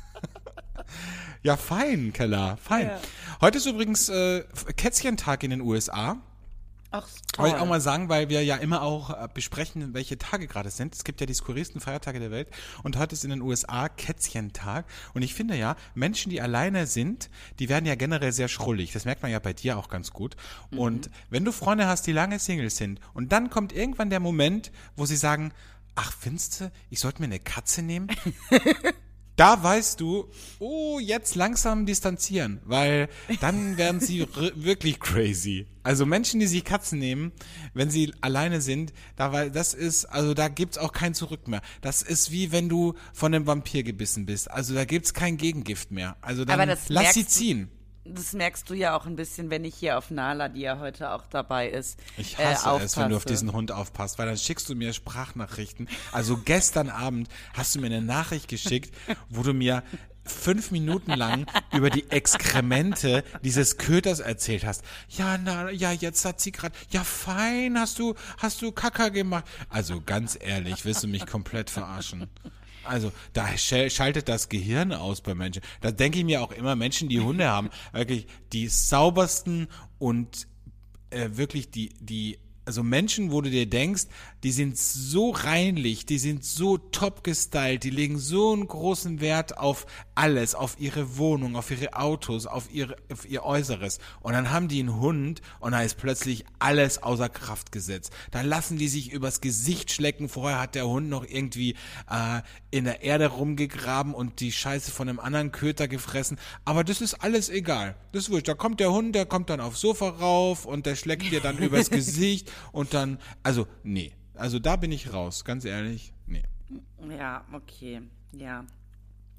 Ja, fein, Keller, fein. Ja. Heute ist übrigens äh, Kätzchentag in den U S A. Ach, Wollte ich toll. auch mal sagen, weil wir ja immer auch äh, besprechen, welche Tage gerade sind. Es gibt ja die skurrilsten Feiertage der Welt und heute ist in den U S A Kätzchentag und ich finde ja, Menschen, die alleine sind, die werden ja generell sehr schrullig. Das merkt man ja bei dir auch ganz gut. Mhm. Und wenn du Freunde hast, die lange Singles sind und dann kommt irgendwann der Moment, wo sie sagen, ach, findest du, ich sollte mir eine Katze nehmen? Da weißt du, oh, jetzt langsam distanzieren, weil dann werden sie r- wirklich crazy. Also Menschen, die sich Katzen nehmen, wenn sie alleine sind, da weil das ist, also da gibt's auch kein Zurück mehr. Das ist wie wenn du von einem Vampir gebissen bist. Also da gibt's kein Gegengift mehr. Also dann Aber das lass merkst sie du- ziehen. Das merkst du ja auch ein bisschen, wenn ich hier auf Nala, die ja heute auch dabei ist, Ich äh, hasse es, wenn du auf aufpasse. diesen Hund aufpasst, weil dann schickst du mir Sprachnachrichten. Also gestern Abend hast du mir eine Nachricht geschickt, wo du mir fünf Minuten lang über die Exkremente dieses Köters erzählt hast. Ja, na, ja, jetzt hat sie gerade, ja fein, hast du, hast du Kaka gemacht. Also ganz ehrlich, willst du mich komplett verarschen? Also, da sch- schaltet das Gehirn aus bei Menschen. Da denke ich mir auch immer, Menschen, die Hunde haben, wirklich die saubersten und äh, wirklich die, die, also Menschen, wo du dir denkst, die sind so reinlich, die sind so top gestylt, die legen so einen großen Wert auf alles, auf ihre Wohnung, auf ihre Autos, auf, ihre, auf ihr Äußeres. Und dann haben die einen Hund und da ist plötzlich alles außer Kraft gesetzt. Da lassen die sich übers Gesicht schlecken. Vorher hat der Hund noch irgendwie äh, in der Erde rumgegraben und die Scheiße von einem anderen Köter gefressen. Aber das ist alles egal. Das ist wurscht. Da kommt der Hund, der kommt dann aufs Sofa rauf und der schlägt dir dann übers Gesicht und dann, also nee. Also da bin ich raus, ganz ehrlich, nee. Ja, okay, ja.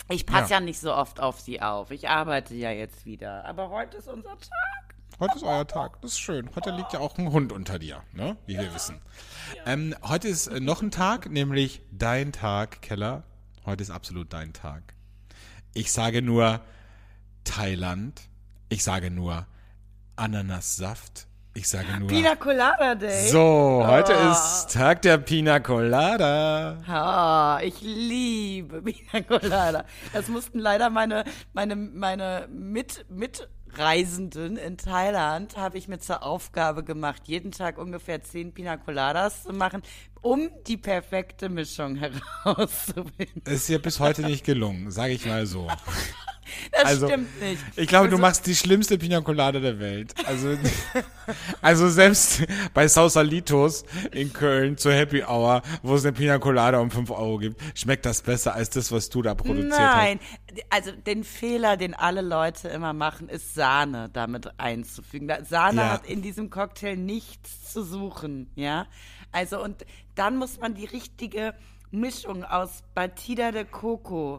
Ich passe Ja. ja. nicht so oft auf sie auf. Ich arbeite ja jetzt wieder. Aber heute ist unser Tag. Heute ist euer Tag. Das ist schön. Heute liegt ja auch ein Hund unter dir, ne? Wie wir wissen. Ähm, heute ist äh, noch ein Tag, nämlich dein Tag, Keller. Heute ist absolut dein Tag. Ich sage nur Thailand. Ich sage nur Ananassaft. Ich sage nur... Pina Colada Day. So, heute Oh. ist Tag der Pina Colada. Ah, ich liebe Pina Colada. Das mussten leider meine, meine, meine Mit, Mitreisenden in Thailand, habe ich mir zur Aufgabe gemacht, jeden Tag ungefähr zehn Pina Coladas zu machen, um die perfekte Mischung herauszufinden. Ist dir bis heute nicht gelungen, sage ich mal so. Das Also, stimmt nicht. Ich glaube, du Also- machst die schlimmste Pina Colada der Welt. Also, also selbst bei Sausalitos in Köln zur Happy Hour, wo es eine Pina Colada um fünf Euro gibt, schmeckt das besser als das, was du da produziert Nein, also den Fehler, den alle Leute immer machen, ist Sahne damit einzufügen. Da- Sahne Ja. hat in diesem Cocktail nichts zu suchen, ja. Also und dann muss man die richtige Mischung aus Batida de Coco,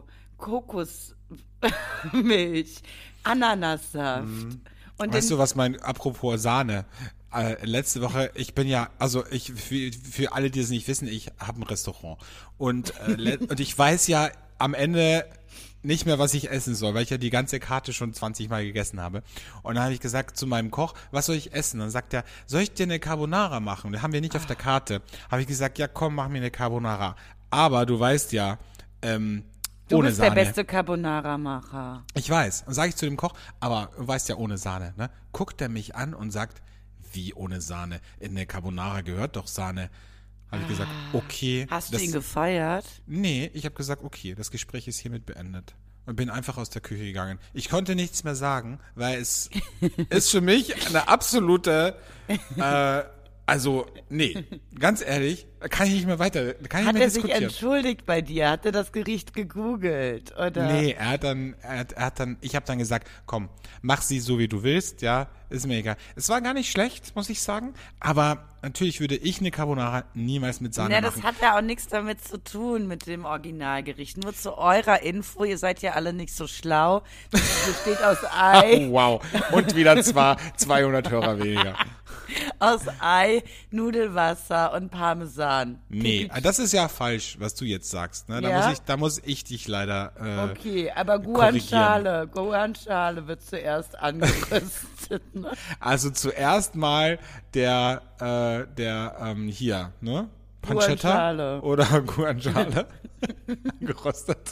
Kokosmilch, Ananassaft und hast. Weißt den, du, was mein, apropos Sahne, äh, letzte Woche, ich bin ja, also ich, für, für alle, die es nicht wissen, ich habe ein Restaurant. Und, äh, le- und ich weiß ja am Ende nicht mehr, was ich essen soll, weil ich ja die ganze Karte schon zwanzig Mal gegessen habe. Und dann habe ich gesagt zu meinem Koch, was soll ich essen? Dann sagt er, soll ich dir eine Carbonara machen? Das haben wir nicht auf der Karte. Habe ich gesagt, ja komm, mach mir eine Carbonara. Aber du weißt ja, ähm, du ohne bist Sahne. der beste Carbonara-Macher. Ich weiß. Und sage ich zu dem Koch, aber du weißt ja, ohne Sahne, ne? Guckt er mich an und sagt, wie ohne Sahne? In eine Carbonara gehört doch Sahne. Habe ich gesagt, okay. Hast das, du ihn gefeiert? Nee, ich habe gesagt, okay, das Gespräch ist hiermit beendet. Und bin einfach aus der Küche gegangen. Ich konnte nichts mehr sagen, weil es ist für mich eine absolute, äh, also, nee, ganz ehrlich, da kann ich nicht mehr weiter, da kann ich Hat nicht mehr er sich diskutieren. entschuldigt bei dir? Hat er das Gericht gegoogelt? Oder? Nee, er hat dann, er hat, er hat dann, ich habe dann gesagt, komm, mach sie so, wie du willst, ja, ist mir egal. Es war gar nicht schlecht, muss ich sagen, aber natürlich würde ich eine Carbonara niemals mit Sahne Na, das machen. hat ja auch nichts damit zu tun mit dem Originalgericht. Nur zu eurer Info, ihr seid ja alle nicht so schlau. Das besteht aus Ei, Oh, wow. Und wieder zwar zweihundert Hörer weniger. aus Ei, Nudelwasser und Parmesan. Nee, das ist ja falsch, was du jetzt sagst. Ne? Da, Ja? muss ich, da muss ich dich leider äh, Okay, aber Guanciale, Guanciale wird zuerst angeröstet, ne? Also zuerst mal der, äh, der, ähm, hier, ne? Pancetta Guanciale. oder Guanciale gerostet.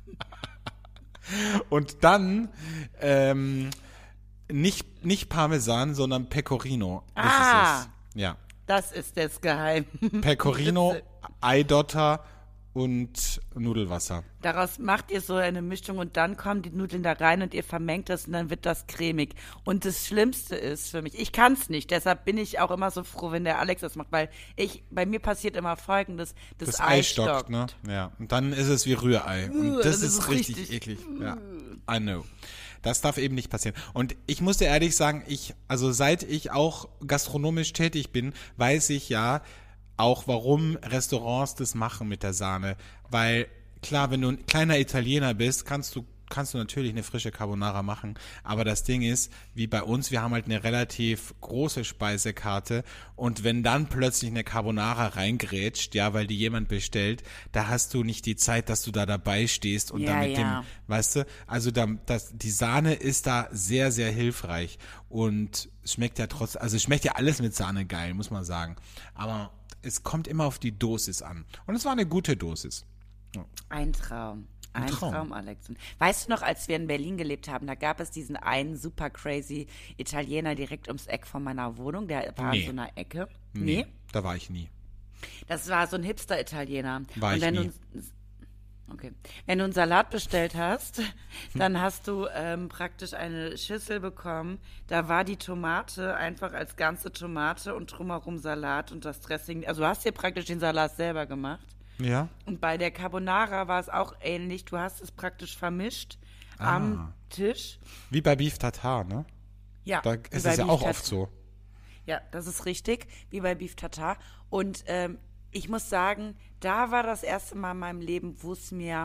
Und dann ähm, nicht, nicht Parmesan, sondern Pecorino. Das Ah. ist es. Ja. Das ist das Geheim. Pecorino, Witze. Eidotter und Nudelwasser. Daraus macht ihr so eine Mischung und dann kommen die Nudeln da rein und ihr vermengt das und dann wird das cremig. Und das Schlimmste ist für mich, ich kann es nicht, deshalb bin ich auch immer so froh, wenn der Alex das macht, weil ich, bei mir passiert immer Folgendes, das, Das Ei Ei stockt, ne? Ja. Und dann ist es wie Rührei. Und Uh, das, das ist ist richtig, richtig- eklig. Ja. I know. Das darf eben nicht passieren. Und ich muss dir ehrlich sagen, ich, also seit ich auch gastronomisch tätig bin, weiß ich ja auch, warum Restaurants das machen mit der Sahne. Weil, klar, wenn du ein kleiner Italiener bist, kannst du kannst du natürlich eine frische Carbonara machen, aber das Ding ist, wie bei uns, wir haben halt eine relativ große Speisekarte und wenn dann plötzlich eine Carbonara reingrätscht, ja, weil die jemand bestellt, da hast du nicht die Zeit, dass du da dabei stehst und Ja, dann mit ja. dem, weißt du, also da, das, die Sahne ist da sehr, sehr hilfreich und es schmeckt ja trotz, also es schmeckt ja alles mit Sahne geil, muss man sagen, aber es kommt immer auf die Dosis an und es war eine gute Dosis. Ein Traum. Ein Traum. Traum, Alex. Und weißt du noch, als wir in Berlin gelebt haben, da gab es diesen einen super crazy Italiener direkt ums Eck von meiner Wohnung, der war Nee. in so einer Ecke. Nee, da war ich nie. Das war so ein Hipster-Italiener. War Und ich wenn nie. Du, okay. Wenn du einen Salat bestellt hast, dann hast du ähm, praktisch eine Schüssel bekommen. Da war die Tomate einfach als ganze Tomate und drumherum Salat und das Dressing. Also du hast dir praktisch den Salat selber gemacht. Ja? Und bei der Carbonara war es auch ähnlich. Du hast es praktisch vermischt Ah. am Tisch. Wie bei Beef Tartar, ne? Ja, Da wie ist bei es ja Beef auch Tartar. oft so. Ja, das ist richtig, wie bei Beef Tartar. Und ähm, ich muss sagen, da war das erste Mal in meinem Leben, wo es mir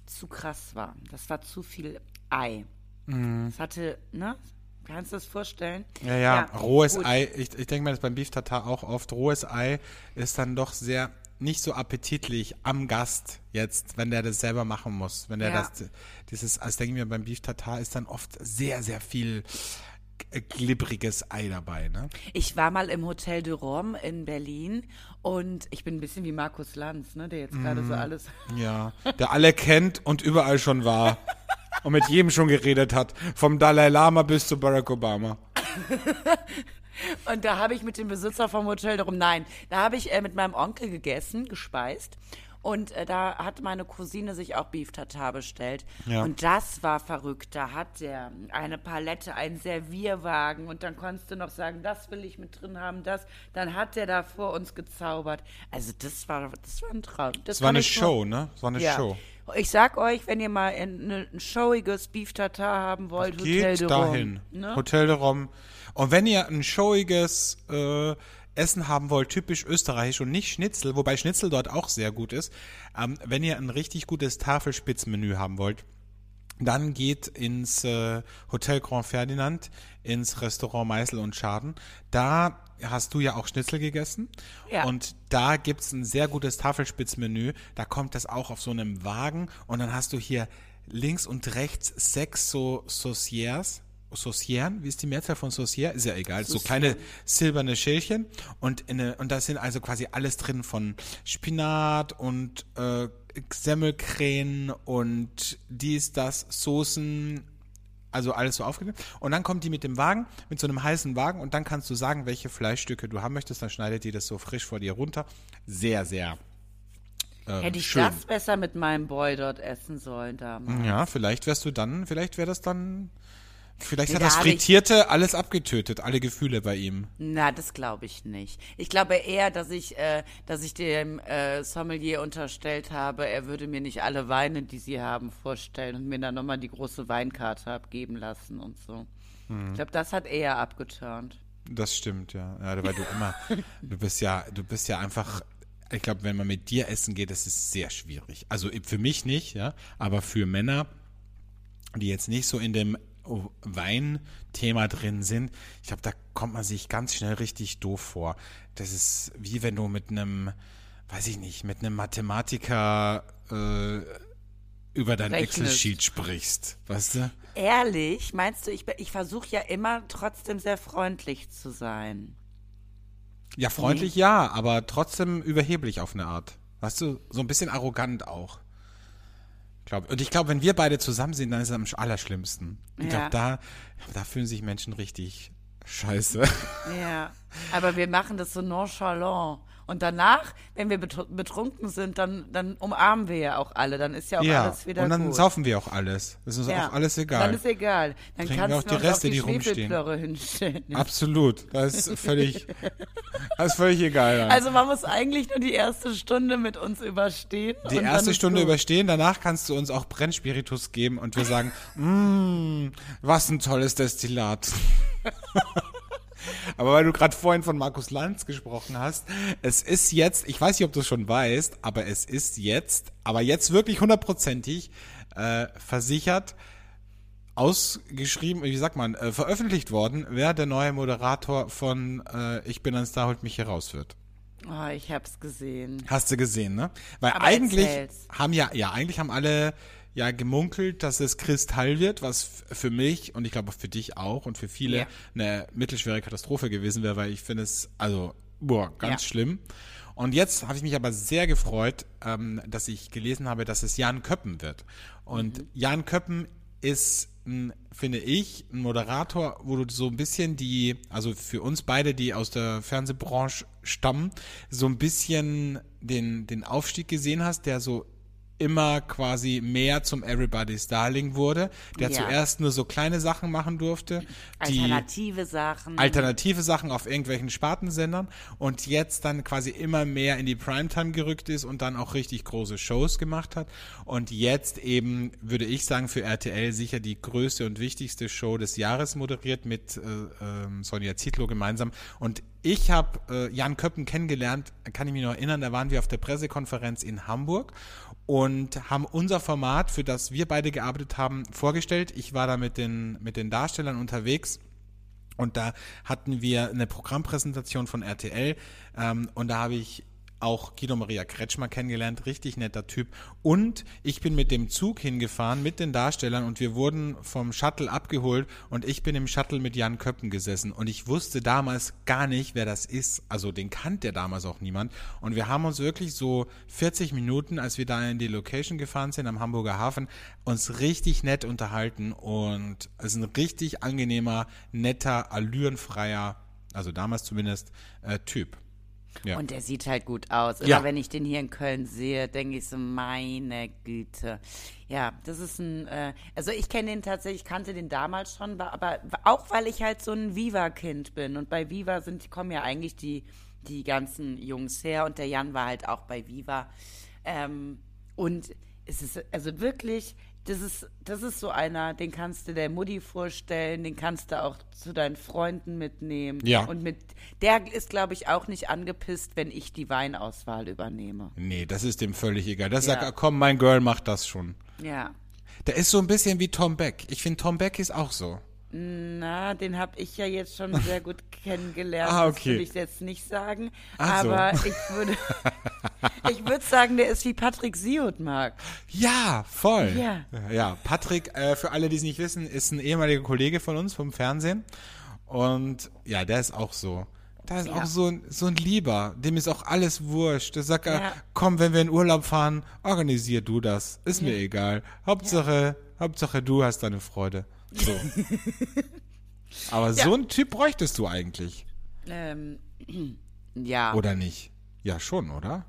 zu krass war. Das war zu viel Ei. Mhm. Das hatte, ne? Kannst du das vorstellen? Ja, ja, Ja, rohes gut. Ei, ich, ich denke mir das beim Beef Tartar auch oft, rohes Ei ist dann doch sehr, nicht so appetitlich am Gast jetzt, wenn der das selber machen muss. Wenn der Ja. das, dieses, also denke ich mir, beim Beef Tartar ist dann oft sehr, sehr viel g- glibbriges Ei dabei, ne? Ich war mal im Hotel de Rome in Berlin und ich bin ein bisschen wie Markus Lanz, ne, der jetzt gerade Mhm. so alles. Ja, der alle kennt und überall schon war und mit jedem schon geredet hat, vom Dalai Lama bis zu Barack Obama. Und da habe ich mit dem Besitzer vom Hotel de Rome, nein, da habe ich äh, mit meinem Onkel gegessen, gespeist. Und äh, da hat meine Cousine sich auch Beef Tartar bestellt. Ja. Und das war verrückt. Da hat der eine Palette, einen Servierwagen. Und dann konntest du noch sagen, das will ich mit drin haben, das. Dann hat der da vor uns gezaubert. Also das war, das war ein Traum. Das Es war kann eine ich Show, ne? Es war eine nur, ja. Show. Ich sag euch, wenn ihr mal ein, ein showiges Beef Tartar haben wollt, Hotel Geht de dahin. Rome. Ne? Hotel de Rome. Und wenn ihr ein showiges äh, Essen haben wollt, typisch österreichisch und nicht Schnitzel, wobei Schnitzel dort auch sehr gut ist, ähm, wenn ihr ein richtig gutes Tafelspitzmenü haben wollt, dann geht ins äh, Hotel Grand Ferdinand, ins Restaurant Meißel und Schaden. Da hast du ja auch Schnitzel gegessen. Ja. Und da gibt's ein sehr gutes Tafelspitzmenü. Da kommt das auch auf so einem Wagen. Und dann hast du hier links und rechts sechs so Saucières. Saucieren, wie ist die Mehrzahl von Saucier? Ist ja egal. So kleine silberne Schälchen. Und, in eine, und da sind also quasi alles drin von Spinat und äh, Semmelkrähen und dies, das, Soßen, also alles so aufgenommen. Und dann kommt die mit dem Wagen, mit so einem heißen Wagen und dann kannst du sagen, welche Fleischstücke du haben möchtest. Dann schneidet die das so frisch vor dir runter. Sehr, sehr ähm, Hätte ich schön. das besser mit meinem Boy dort essen sollen damals. Ja, vielleicht wärst du dann, vielleicht wäre das dann, vielleicht Nee, hat da das hab ich- Frittierte alles abgetötet, alle Gefühle bei ihm. Na, das glaube ich nicht. Ich glaube eher, dass ich, äh, dass ich dem äh, Sommelier unterstellt habe, er würde mir nicht alle Weine, die sie haben, vorstellen und mir dann nochmal die große Weinkarte abgeben lassen und so. Hm. Ich glaube, das hat eher abgeturnt. Das stimmt, ja. Ja, weil du immer, du bist ja, du bist ja einfach, ich glaube, wenn man mit dir essen geht, das ist sehr schwierig. Also für mich nicht, ja, aber für Männer, die jetzt nicht so in dem Weinthema drin sind, ich glaube, da kommt man sich ganz schnell richtig doof vor. Das ist wie wenn du mit einem, weiß ich nicht, mit einem Mathematiker äh, über dein Rechnest. Excel-Sheet sprichst, weißt du? Ehrlich, meinst du, ich, ich versuche ja immer trotzdem sehr freundlich zu sein. Ja, freundlich ja, aber trotzdem überheblich auf eine Art. Weißt du, so ein bisschen arrogant auch. Glaub, und ich glaube, wenn wir beide zusammen sind, dann ist es am allerschlimmsten. Ich Ja. glaube, da, da fühlen sich Menschen richtig scheiße. Ja, aber wir machen das so nonchalant. Und danach, wenn wir betr- betrunken sind, dann, dann umarmen wir ja auch alle. Dann ist ja auch Ja, alles wieder und dann gut. saufen wir auch alles. Das ist uns Ja, auch alles egal. Dann ist egal. Dann Trinken kannst wir auch du die uns Reste, auf die, die rumstehen. Schwefelplörre hinstellen. Absolut. Das ist völlig, das ist völlig egal. Dann. Also man muss eigentlich nur die erste Stunde mit uns überstehen. Die und dann erste ist Stunde gut. überstehen, danach kannst du uns auch Brennspiritus geben und wir sagen, mmm, was ein tolles Destillat. Aber weil du gerade vorhin von Markus Lanz gesprochen hast, es ist jetzt, ich weiß nicht, ob du es schon weißt, aber es ist jetzt, aber jetzt wirklich hundertprozentig äh, versichert, ausgeschrieben, wie sagt man, äh, veröffentlicht worden, wer der neue Moderator von äh, Ich bin ein Star, holt mich hier raus wird. Oh, ich hab's gesehen. Hast du gesehen, ne? Weil Aber eigentlich erzähl's. haben ja, ja, eigentlich haben alle ja gemunkelt, dass es Kristall wird, was f- für mich und ich glaube für dich auch und für viele Ja. eine mittelschwere Katastrophe gewesen wäre, weil ich finde es, also, boah, ganz Ja. schlimm. Und jetzt habe ich mich aber sehr gefreut, ähm, dass ich gelesen habe, dass es Jan Köppen wird. Und Mhm. Jan Köppen ist, ein, finde ich, ein Moderator, wo du so ein bisschen die, also für uns beide, die aus der Fernsehbranche stammen, so ein bisschen den, den Aufstieg gesehen hast, der so immer quasi mehr zum Everybody's Darling wurde, der Ja. zuerst nur so kleine Sachen machen durfte, die Alternative Sachen. alternative Sachen auf irgendwelchen Spartensendern und jetzt dann quasi immer mehr in die Primetime gerückt ist und dann auch richtig große Shows gemacht hat und jetzt eben, würde ich sagen, für R T L sicher die größte und wichtigste Show des Jahres moderiert mit äh, ähm, Sonja Zietlow gemeinsam und ich habe äh, Jan Köppen kennengelernt, kann ich mich noch erinnern, da waren wir auf der Pressekonferenz in Hamburg und haben unser Format, für das wir beide gearbeitet haben, vorgestellt. Ich war da mit den, mit den Darstellern unterwegs. Und da hatten wir eine Programmpräsentation von R T L ähm, und da habe ich auch Guido Maria Kretschmer kennengelernt, richtig netter Typ. Und ich bin mit dem Zug hingefahren, mit den Darstellern und wir wurden vom Shuttle abgeholt und ich bin im Shuttle mit Jan Köppen gesessen und ich wusste damals gar nicht, wer das ist. Also den kannte damals auch niemand. Und wir haben uns wirklich so vierzig Minuten, als wir da in die Location gefahren sind, am Hamburger Hafen, uns richtig nett unterhalten und es ist ein richtig angenehmer, netter, allürenfreier, also damals zumindest, äh, Typ. Ja. Und der sieht halt gut aus. Oder Ja. wenn ich den hier in Köln sehe, denke ich so, meine Güte. Ja, das ist ein, äh, also ich kenne den tatsächlich, kannte den damals schon, war- aber auch weil ich halt so ein Viva-Kind bin. Und bei Viva sind, kommen ja eigentlich die, die ganzen Jungs her und der Jan war halt auch bei Viva. Ähm, und es ist, also wirklich, das ist, das ist so einer, den kannst du der Mutti vorstellen, den kannst du auch zu deinen Freunden mitnehmen. Ja. Und mit, der ist, glaube ich, auch nicht angepisst, wenn ich die Weinauswahl übernehme. Nee, das ist dem völlig egal. Das Ja. sagt, komm, mein Girl macht das schon. Ja. Der ist so ein bisschen wie Tom Beck. Ich finde, Tom Beck ist auch so. Na, den habe ich ja jetzt schon sehr gut kennengelernt. Ah, Das okay. will ich jetzt nicht sagen. Ach so. Aber ich würde, ich würde sagen, der ist wie Patrick Siodmark. Ja, voll. Ja. Ja, Patrick, äh, für alle, die es nicht wissen, ist ein ehemaliger Kollege von uns vom Fernsehen. Und ja, der ist auch so. Da ist Ja. auch so ein, so ein Lieber, dem ist auch alles wurscht. Der sagt, Ja. er, komm, wenn wir in Urlaub fahren, organisier du das. Ist mir egal. Hauptsache, Hauptsache du hast deine Freude. So. Aber Ja. so einen Typ bräuchtest du eigentlich. Ähm, ja. Oder nicht? Ja, schon, oder?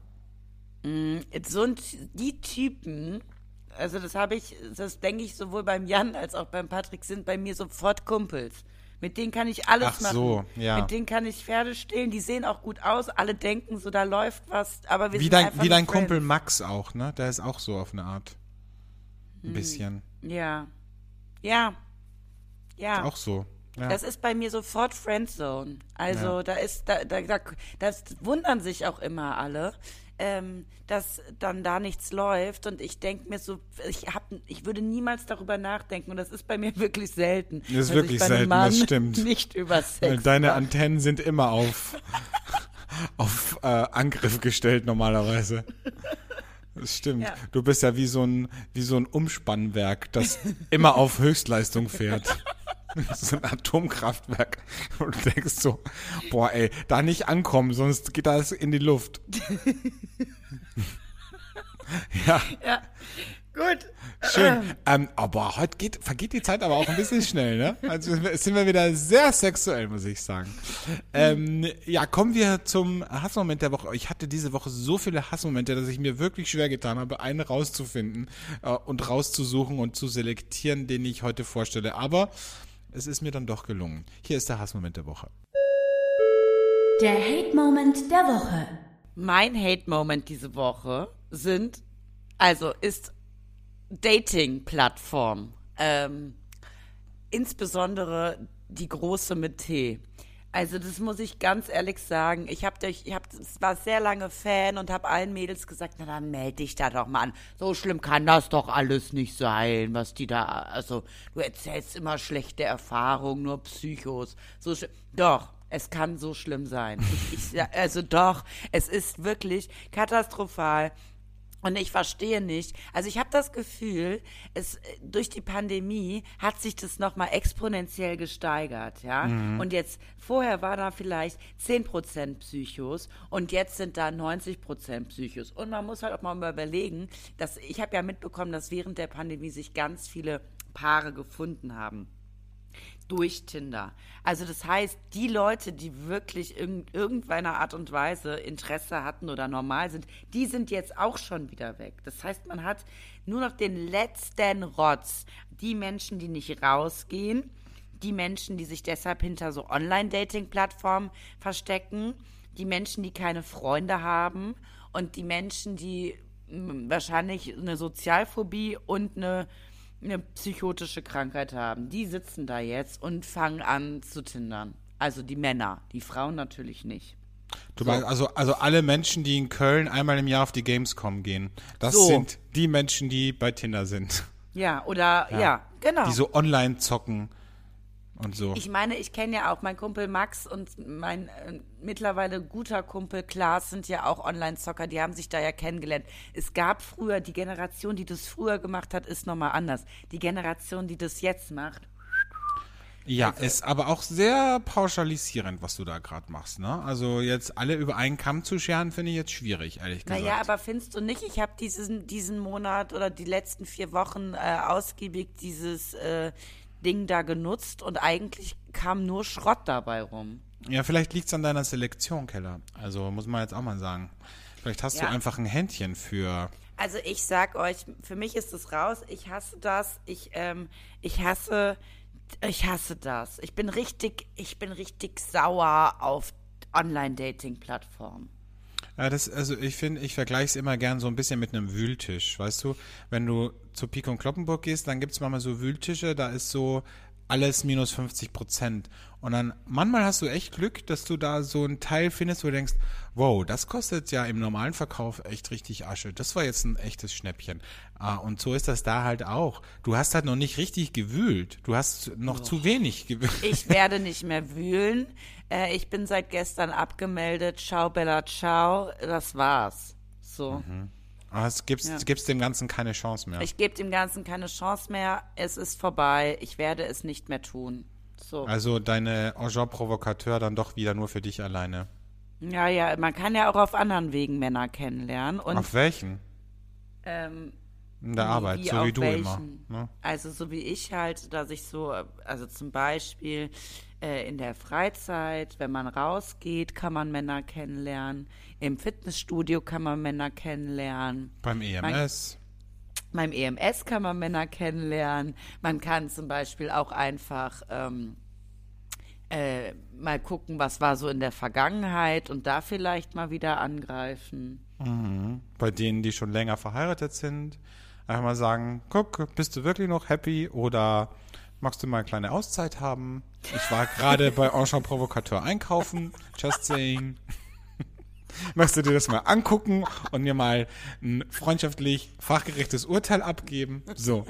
So ein, die Typen, also das habe ich, das denke ich sowohl beim Jan als auch beim Patrick, sind bei mir sofort Kumpels. Mit denen kann ich alles Ach machen. so, ja. Mit denen kann ich Pferde stehlen, die sehen auch gut aus, alle denken so, da läuft was, aber wir Wie sind dein, einfach wie nur dein Friends. Kumpel Max auch, ne? Der ist auch so auf eine Art. Ein bisschen. Ja. Ja. Ja. Auch so. Ja. Das ist bei mir sofort Friendzone. Also Ja. da ist, da, da, da, das wundern sich auch immer alle, ähm, dass dann da nichts läuft. Und ich denke mir so, ich hab, ich würde niemals darüber nachdenken. Und das ist bei mir wirklich selten. Das ist dass wirklich ich bei einem selten, Mann das stimmt. nicht über Sex Weil Deine mache. Antennen sind immer auf, auf äh, Angriff gestellt normalerweise. Das stimmt. Ja. Du bist ja wie so ein, wie so ein Umspannwerk, das immer auf Höchstleistung fährt. So ein Atomkraftwerk. Und du denkst so, boah ey, da nicht ankommen, sonst geht das in die Luft. Ja, Ja, gut. schön. Ähm, aber heute geht, vergeht die Zeit aber auch ein bisschen schnell, ne? Also sind wir wieder sehr sexuell, muss ich sagen. Ähm, ja, kommen wir zum Hassmoment der Woche. Ich hatte diese Woche so viele Hassmomente, dass ich mir wirklich schwer getan habe, einen rauszufinden äh, und rauszusuchen und zu selektieren, den ich heute vorstelle. Aber es ist mir dann doch gelungen. Hier ist der Hassmoment der Woche. Der Hate-Moment der Woche. Mein Hate-Moment diese Woche sind, also ist Dating-Plattform. Ähm, insbesondere die große mit T. Also das muss ich ganz ehrlich sagen. Ich habe ich hab, war sehr lange Fan und habe allen Mädels gesagt, na dann melde dich da doch mal an. So schlimm kann das doch alles nicht sein, was die da, also du erzählst immer schlechte Erfahrungen, nur Psychos. So sch- doch, es kann so schlimm sein. Ich, ich, also doch, es ist wirklich katastrophal. Und ich verstehe nicht, also ich habe das Gefühl, es durch die Pandemie hat sich das nochmal exponentiell gesteigert, ja. Und jetzt, vorher war da vielleicht zehn Prozent Psychos und jetzt sind da neunzig Prozent Psychos. Und man muss halt auch mal überlegen, dass ich habe ja mitbekommen, dass während der Pandemie sich ganz viele Paare gefunden haben. Durch Tinder. Also das heißt, die Leute, die wirklich in irgendeiner Art und Weise Interesse hatten oder normal sind, die sind jetzt auch schon wieder weg. Das heißt, man hat nur noch den letzten Rotz. Die Menschen, die nicht rausgehen, die Menschen, die sich deshalb hinter so Online-Dating-Plattformen verstecken, die Menschen, die keine Freunde haben und die Menschen, die mh, wahrscheinlich eine Sozialphobie und eine eine psychotische Krankheit haben, die sitzen da jetzt und fangen an zu tindern. Also die Männer, die Frauen natürlich nicht. Du So. meinst also, also alle Menschen, die in Köln einmal im Jahr auf die Gamescom gehen, das So. sind die Menschen, die bei Tinder sind. Ja, oder, ja, genau. Die so online zocken und so. Ich meine, ich kenne ja auch mein Kumpel Max und mein äh, mittlerweile guter Kumpel Klaas sind ja auch Online-Zocker, die haben sich da ja kennengelernt. Es gab früher, die Generation, die das früher gemacht hat, ist nochmal anders. Die Generation, die das jetzt macht, Ja, ist aber auch sehr pauschalisierend, was du da gerade machst, ne? Also jetzt alle über einen Kamm zu scheren, finde ich jetzt schwierig, ehrlich gesagt. naja, aber findest du nicht, ich habe diesen, diesen Monat oder die letzten vier Wochen äh, ausgiebig dieses äh, Ding da genutzt und eigentlich kam nur Schrott dabei rum. Ja, vielleicht liegt's an deiner Selektion, Keller. Also muss man jetzt auch mal sagen. Vielleicht hast Ja. du einfach ein Händchen für... Also ich sag euch, für mich ist es raus. Ich hasse das. Ich, ähm, ich hasse, ich hasse das. Ich bin richtig, ich bin richtig sauer auf Online-Dating-Plattformen. Ja, das, also ich finde, ich vergleiche es immer gern so ein bisschen mit einem Wühltisch, weißt du? Wenn du zu Pik und Kloppenburg gehst, dann gibt's manchmal so Wühltische, da ist so alles minus fünfzig Prozent. Und dann, manchmal hast du echt Glück, dass du da so einen Teil findest, wo du denkst, wow, das kostet ja im normalen Verkauf echt richtig Asche. Das war jetzt ein echtes Schnäppchen. Ah, und so ist das da halt auch. Du hast halt noch nicht richtig gewühlt. Du hast noch zu wenig gewühlt. Ich werde nicht mehr wühlen. Äh, ich bin seit gestern abgemeldet. Ciao, Bella, ciao. Das war's. So. Aber es gibt's, Ja. gibt's dem Ganzen keine Chance mehr. Ich gebe dem Ganzen keine Chance mehr. Es ist vorbei. Ich werde es nicht mehr tun. So. Also deine Agent Provocateur dann doch wieder nur für dich alleine. Ja, ja, man kann ja auch auf anderen Wegen Männer kennenlernen. Und Auf welchen? ähm, In der Wie- Arbeit, wie so auf wie du welchen? immer. Ne? Also so wie ich halt, dass ich so, also zum Beispiel äh, in der Freizeit, wenn man rausgeht, kann man Männer kennenlernen. Im Fitnessstudio kann man Männer kennenlernen. Beim E M S. Beim E M S kann man Männer kennenlernen. Man kann zum Beispiel auch einfach ähm, äh, mal gucken, was war so in der Vergangenheit und da vielleicht mal wieder angreifen. Bei denen, die schon länger verheiratet sind. Einfach mal sagen, guck, bist du wirklich noch happy oder magst du mal eine kleine Auszeit haben? Ich war gerade bei Agent Provocateur einkaufen, just saying. Möchtest du dir das mal angucken und mir mal ein freundschaftlich fachgerechtes Urteil abgeben? So.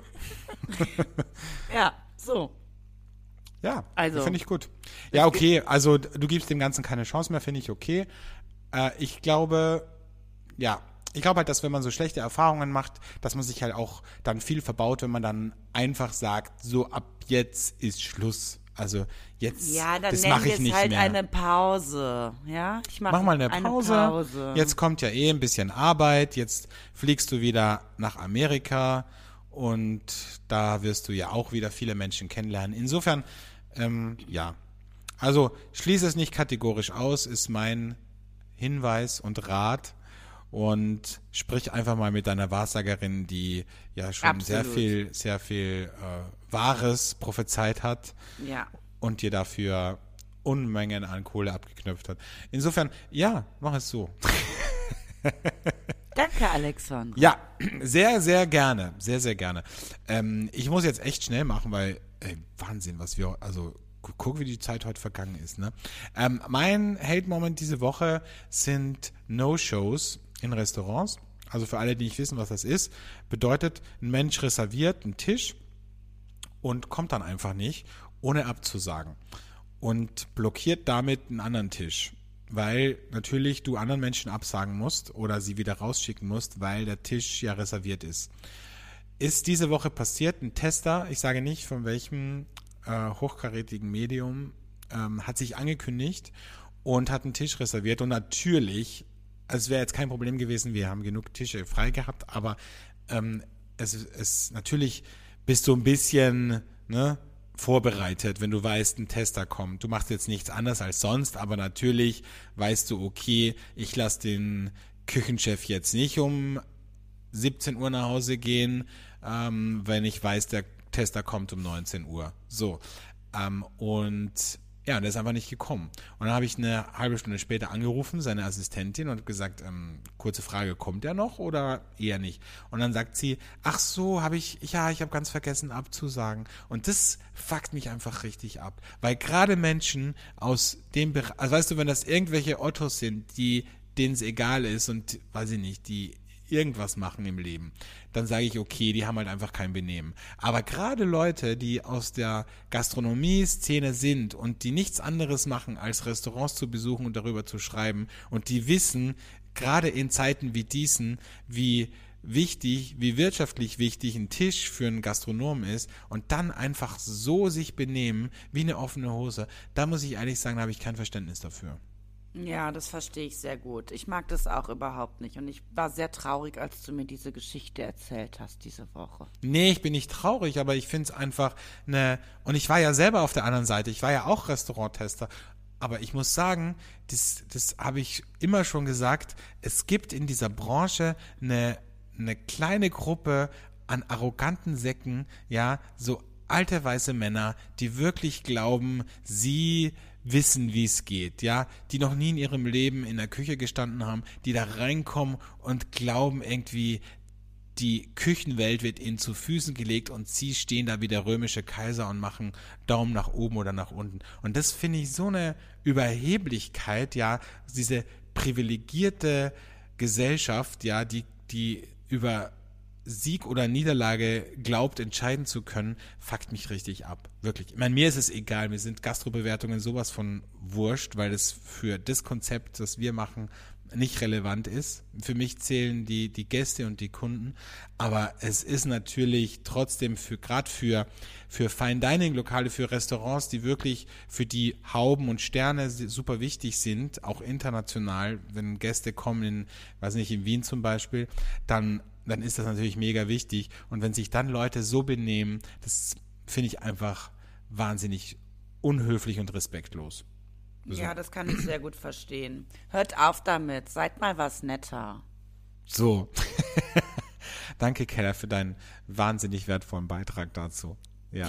Ja, so. Ja, Also- finde ich gut. Ja, okay, also du gibst dem Ganzen keine Chance mehr, finde ich okay. Äh, ich glaube, ja, ich glaube halt, dass wenn man so schlechte Erfahrungen macht, dass man sich halt auch dann viel verbaut, wenn man dann einfach sagt, so ab jetzt ist Schluss. Also jetzt, Ja, dann das nennen mache wir ich es nicht halt mehr. eine Pause. Ja, ich mache Mach mal eine Pause. Pause. Jetzt kommt ja eh ein bisschen Arbeit. Jetzt fliegst du wieder nach Amerika und da wirst du ja auch wieder viele Menschen kennenlernen. Insofern, ähm, ja. Also schließe es nicht kategorisch aus, ist mein Hinweis und Rat. Und sprich einfach mal mit deiner Wahrsagerin, die ja schon sehr Absolut. viel, sehr viel äh, Wahres prophezeit hat Ja. und dir dafür Unmengen an Kohle abgeknöpft hat. Insofern, ja, mach es so. Danke, Alexandra. Ja, sehr, sehr gerne. Sehr, sehr gerne. Ähm, ich muss jetzt echt schnell machen, weil, ey, Wahnsinn, was wir, also gu- guck, wie die Zeit heute vergangen ist. Ne? Ähm, mein Hate-Moment diese Woche sind No-Shows in Restaurants. Also für alle, die nicht wissen, was das ist, bedeutet, ein Mensch reserviert einen Tisch und kommt dann einfach nicht, ohne abzusagen. Und blockiert damit einen anderen Tisch. Weil natürlich du anderen Menschen absagen musst oder sie wieder rausschicken musst, weil der Tisch ja reserviert ist. Ist diese Woche passiert, ein Tester, ich sage nicht von welchem äh, hochkarätigen Medium, ähm, hat sich angekündigt und hat einen Tisch reserviert. Und natürlich, es wäre jetzt kein Problem gewesen, wir haben genug Tische frei gehabt, aber ähm, es ist natürlich, bist du ein bisschen, ne, vorbereitet, wenn du weißt, ein Tester kommt. Du machst jetzt nichts anderes als sonst, aber natürlich weißt du, okay, ich lasse den Küchenchef jetzt nicht um siebzehn Uhr nach Hause gehen, ähm, wenn ich weiß, der Tester kommt um neunzehn Uhr. So. Ähm, und Ja, und der ist einfach nicht gekommen. Und dann habe ich eine halbe Stunde später angerufen, seine Assistentin, und gesagt, ähm, kurze Frage, kommt er noch oder eher nicht? Und dann sagt sie, ach so, habe ich, ja, ich habe ganz vergessen abzusagen. Und das fuckt mich einfach richtig ab. Weil gerade Menschen aus dem Bereich, also weißt du, wenn das irgendwelche Ottos sind, die denen es egal ist und, weiß ich nicht, die irgendwas machen im Leben, dann sage ich, okay, die haben halt einfach kein Benehmen. Aber gerade Leute, die aus der Gastronomie-Szene sind und die nichts anderes machen, als Restaurants zu besuchen und darüber zu schreiben und die wissen, gerade in Zeiten wie diesen, wie wichtig, wie wirtschaftlich wichtig ein Tisch für einen Gastronomen ist und dann einfach so sich benehmen, wie eine offene Hose, da muss ich ehrlich sagen, da habe ich kein Verständnis dafür. Ja, das verstehe ich sehr gut. Ich mag das auch überhaupt nicht. Und ich war sehr traurig, als du mir diese Geschichte erzählt hast diese Woche. Nee, ich bin nicht traurig, aber ich finde es einfach eine, und ich war ja selber auf der anderen Seite, ich war ja auch Restauranttester, aber ich muss sagen, das, das habe ich immer schon gesagt, es gibt in dieser Branche eine, eine kleine Gruppe an arroganten Säcken, ja, so alte weiße Männer, die wirklich glauben, sie wissen, wie es geht, ja, die noch nie in ihrem Leben in der Küche gestanden haben, die da reinkommen und glauben irgendwie, die Küchenwelt wird ihnen zu Füßen gelegt und sie stehen da wie der römische Kaiser und machen Daumen nach oben oder nach unten. Und das finde ich so eine Überheblichkeit, ja, diese privilegierte Gesellschaft, ja, die, die über Sieg oder Niederlage glaubt, entscheiden zu können, fuckt mich richtig ab. Wirklich. Ich meine, mir ist es egal. Mir sind Gastrobewertungen sowas von wurscht, weil es für das Konzept, das wir machen, nicht relevant ist. Für mich zählen die, die Gäste und die Kunden. Aber es ist natürlich trotzdem für, gerade für, für Fine-Dining-Lokale, für Restaurants, die wirklich für die Hauben und Sterne super wichtig sind, auch international, wenn Gäste kommen in, weiß nicht, in Wien zum Beispiel, dann dann ist das natürlich mega wichtig. Und wenn sich dann Leute so benehmen, das finde ich einfach wahnsinnig unhöflich und respektlos. So. Ja, das kann ich sehr gut verstehen. Hört auf damit, seid mal was netter. So. Danke, Keller, für deinen wahnsinnig wertvollen Beitrag dazu. Ja.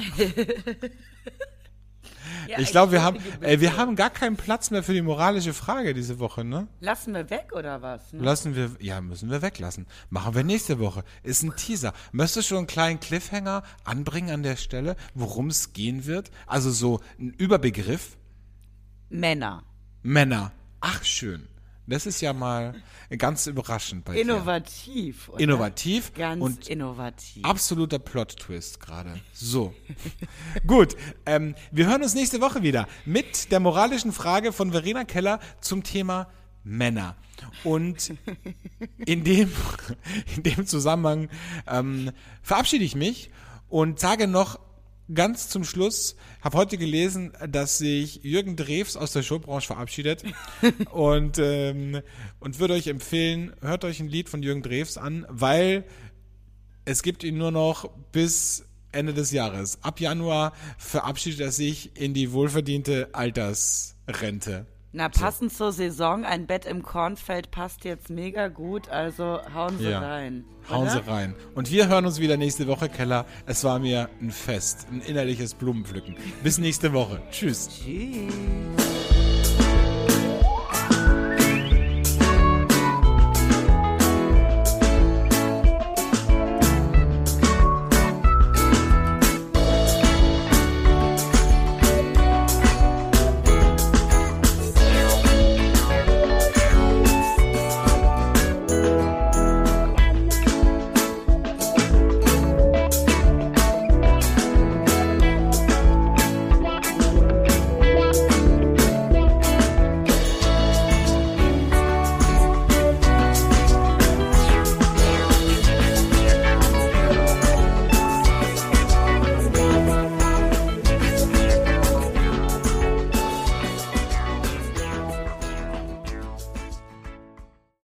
Ja, ich glaube, wir haben, ey, wir haben gar keinen Platz mehr für die moralische Frage diese Woche, ne? Lassen wir weg oder was? Ne? Lassen wir, ja, müssen wir weglassen. Machen wir nächste Woche. Ist ein Teaser. Möchtest du schon einen kleinen Cliffhanger anbringen an der Stelle, worum es gehen wird? Also so ein Überbegriff? Männer. Männer. Ach, schön. Das ist ja mal ganz überraschend bei dir. Innovativ. Oder? Innovativ. Ganz und innovativ. Absoluter Plot-Twist gerade. So. Gut. Ähm, wir hören uns nächste Woche wieder mit der moralischen Frage von Verena Keller zum Thema Männer. Und in dem, in dem Zusammenhang ähm, verabschiede ich mich und sage noch ganz zum Schluss, habe heute gelesen, dass sich Jürgen Drews aus der Showbranche verabschiedet und, ähm, und würde euch empfehlen, hört euch ein Lied von Jürgen Drews an, weil es gibt ihn nur noch bis Ende des Jahres. Ab Januar verabschiedet er sich in die wohlverdiente Altersrente. Na, passend so. Zur Saison, ein Bett im Kornfeld passt jetzt mega gut, also hauen Sie ja. rein. Hauen oder? Sie rein. Und wir hören uns wieder nächste Woche, Keller. Es war mir ein Fest, ein innerliches Blumenpflücken. Bis nächste Woche. Tschüss. Tschüss.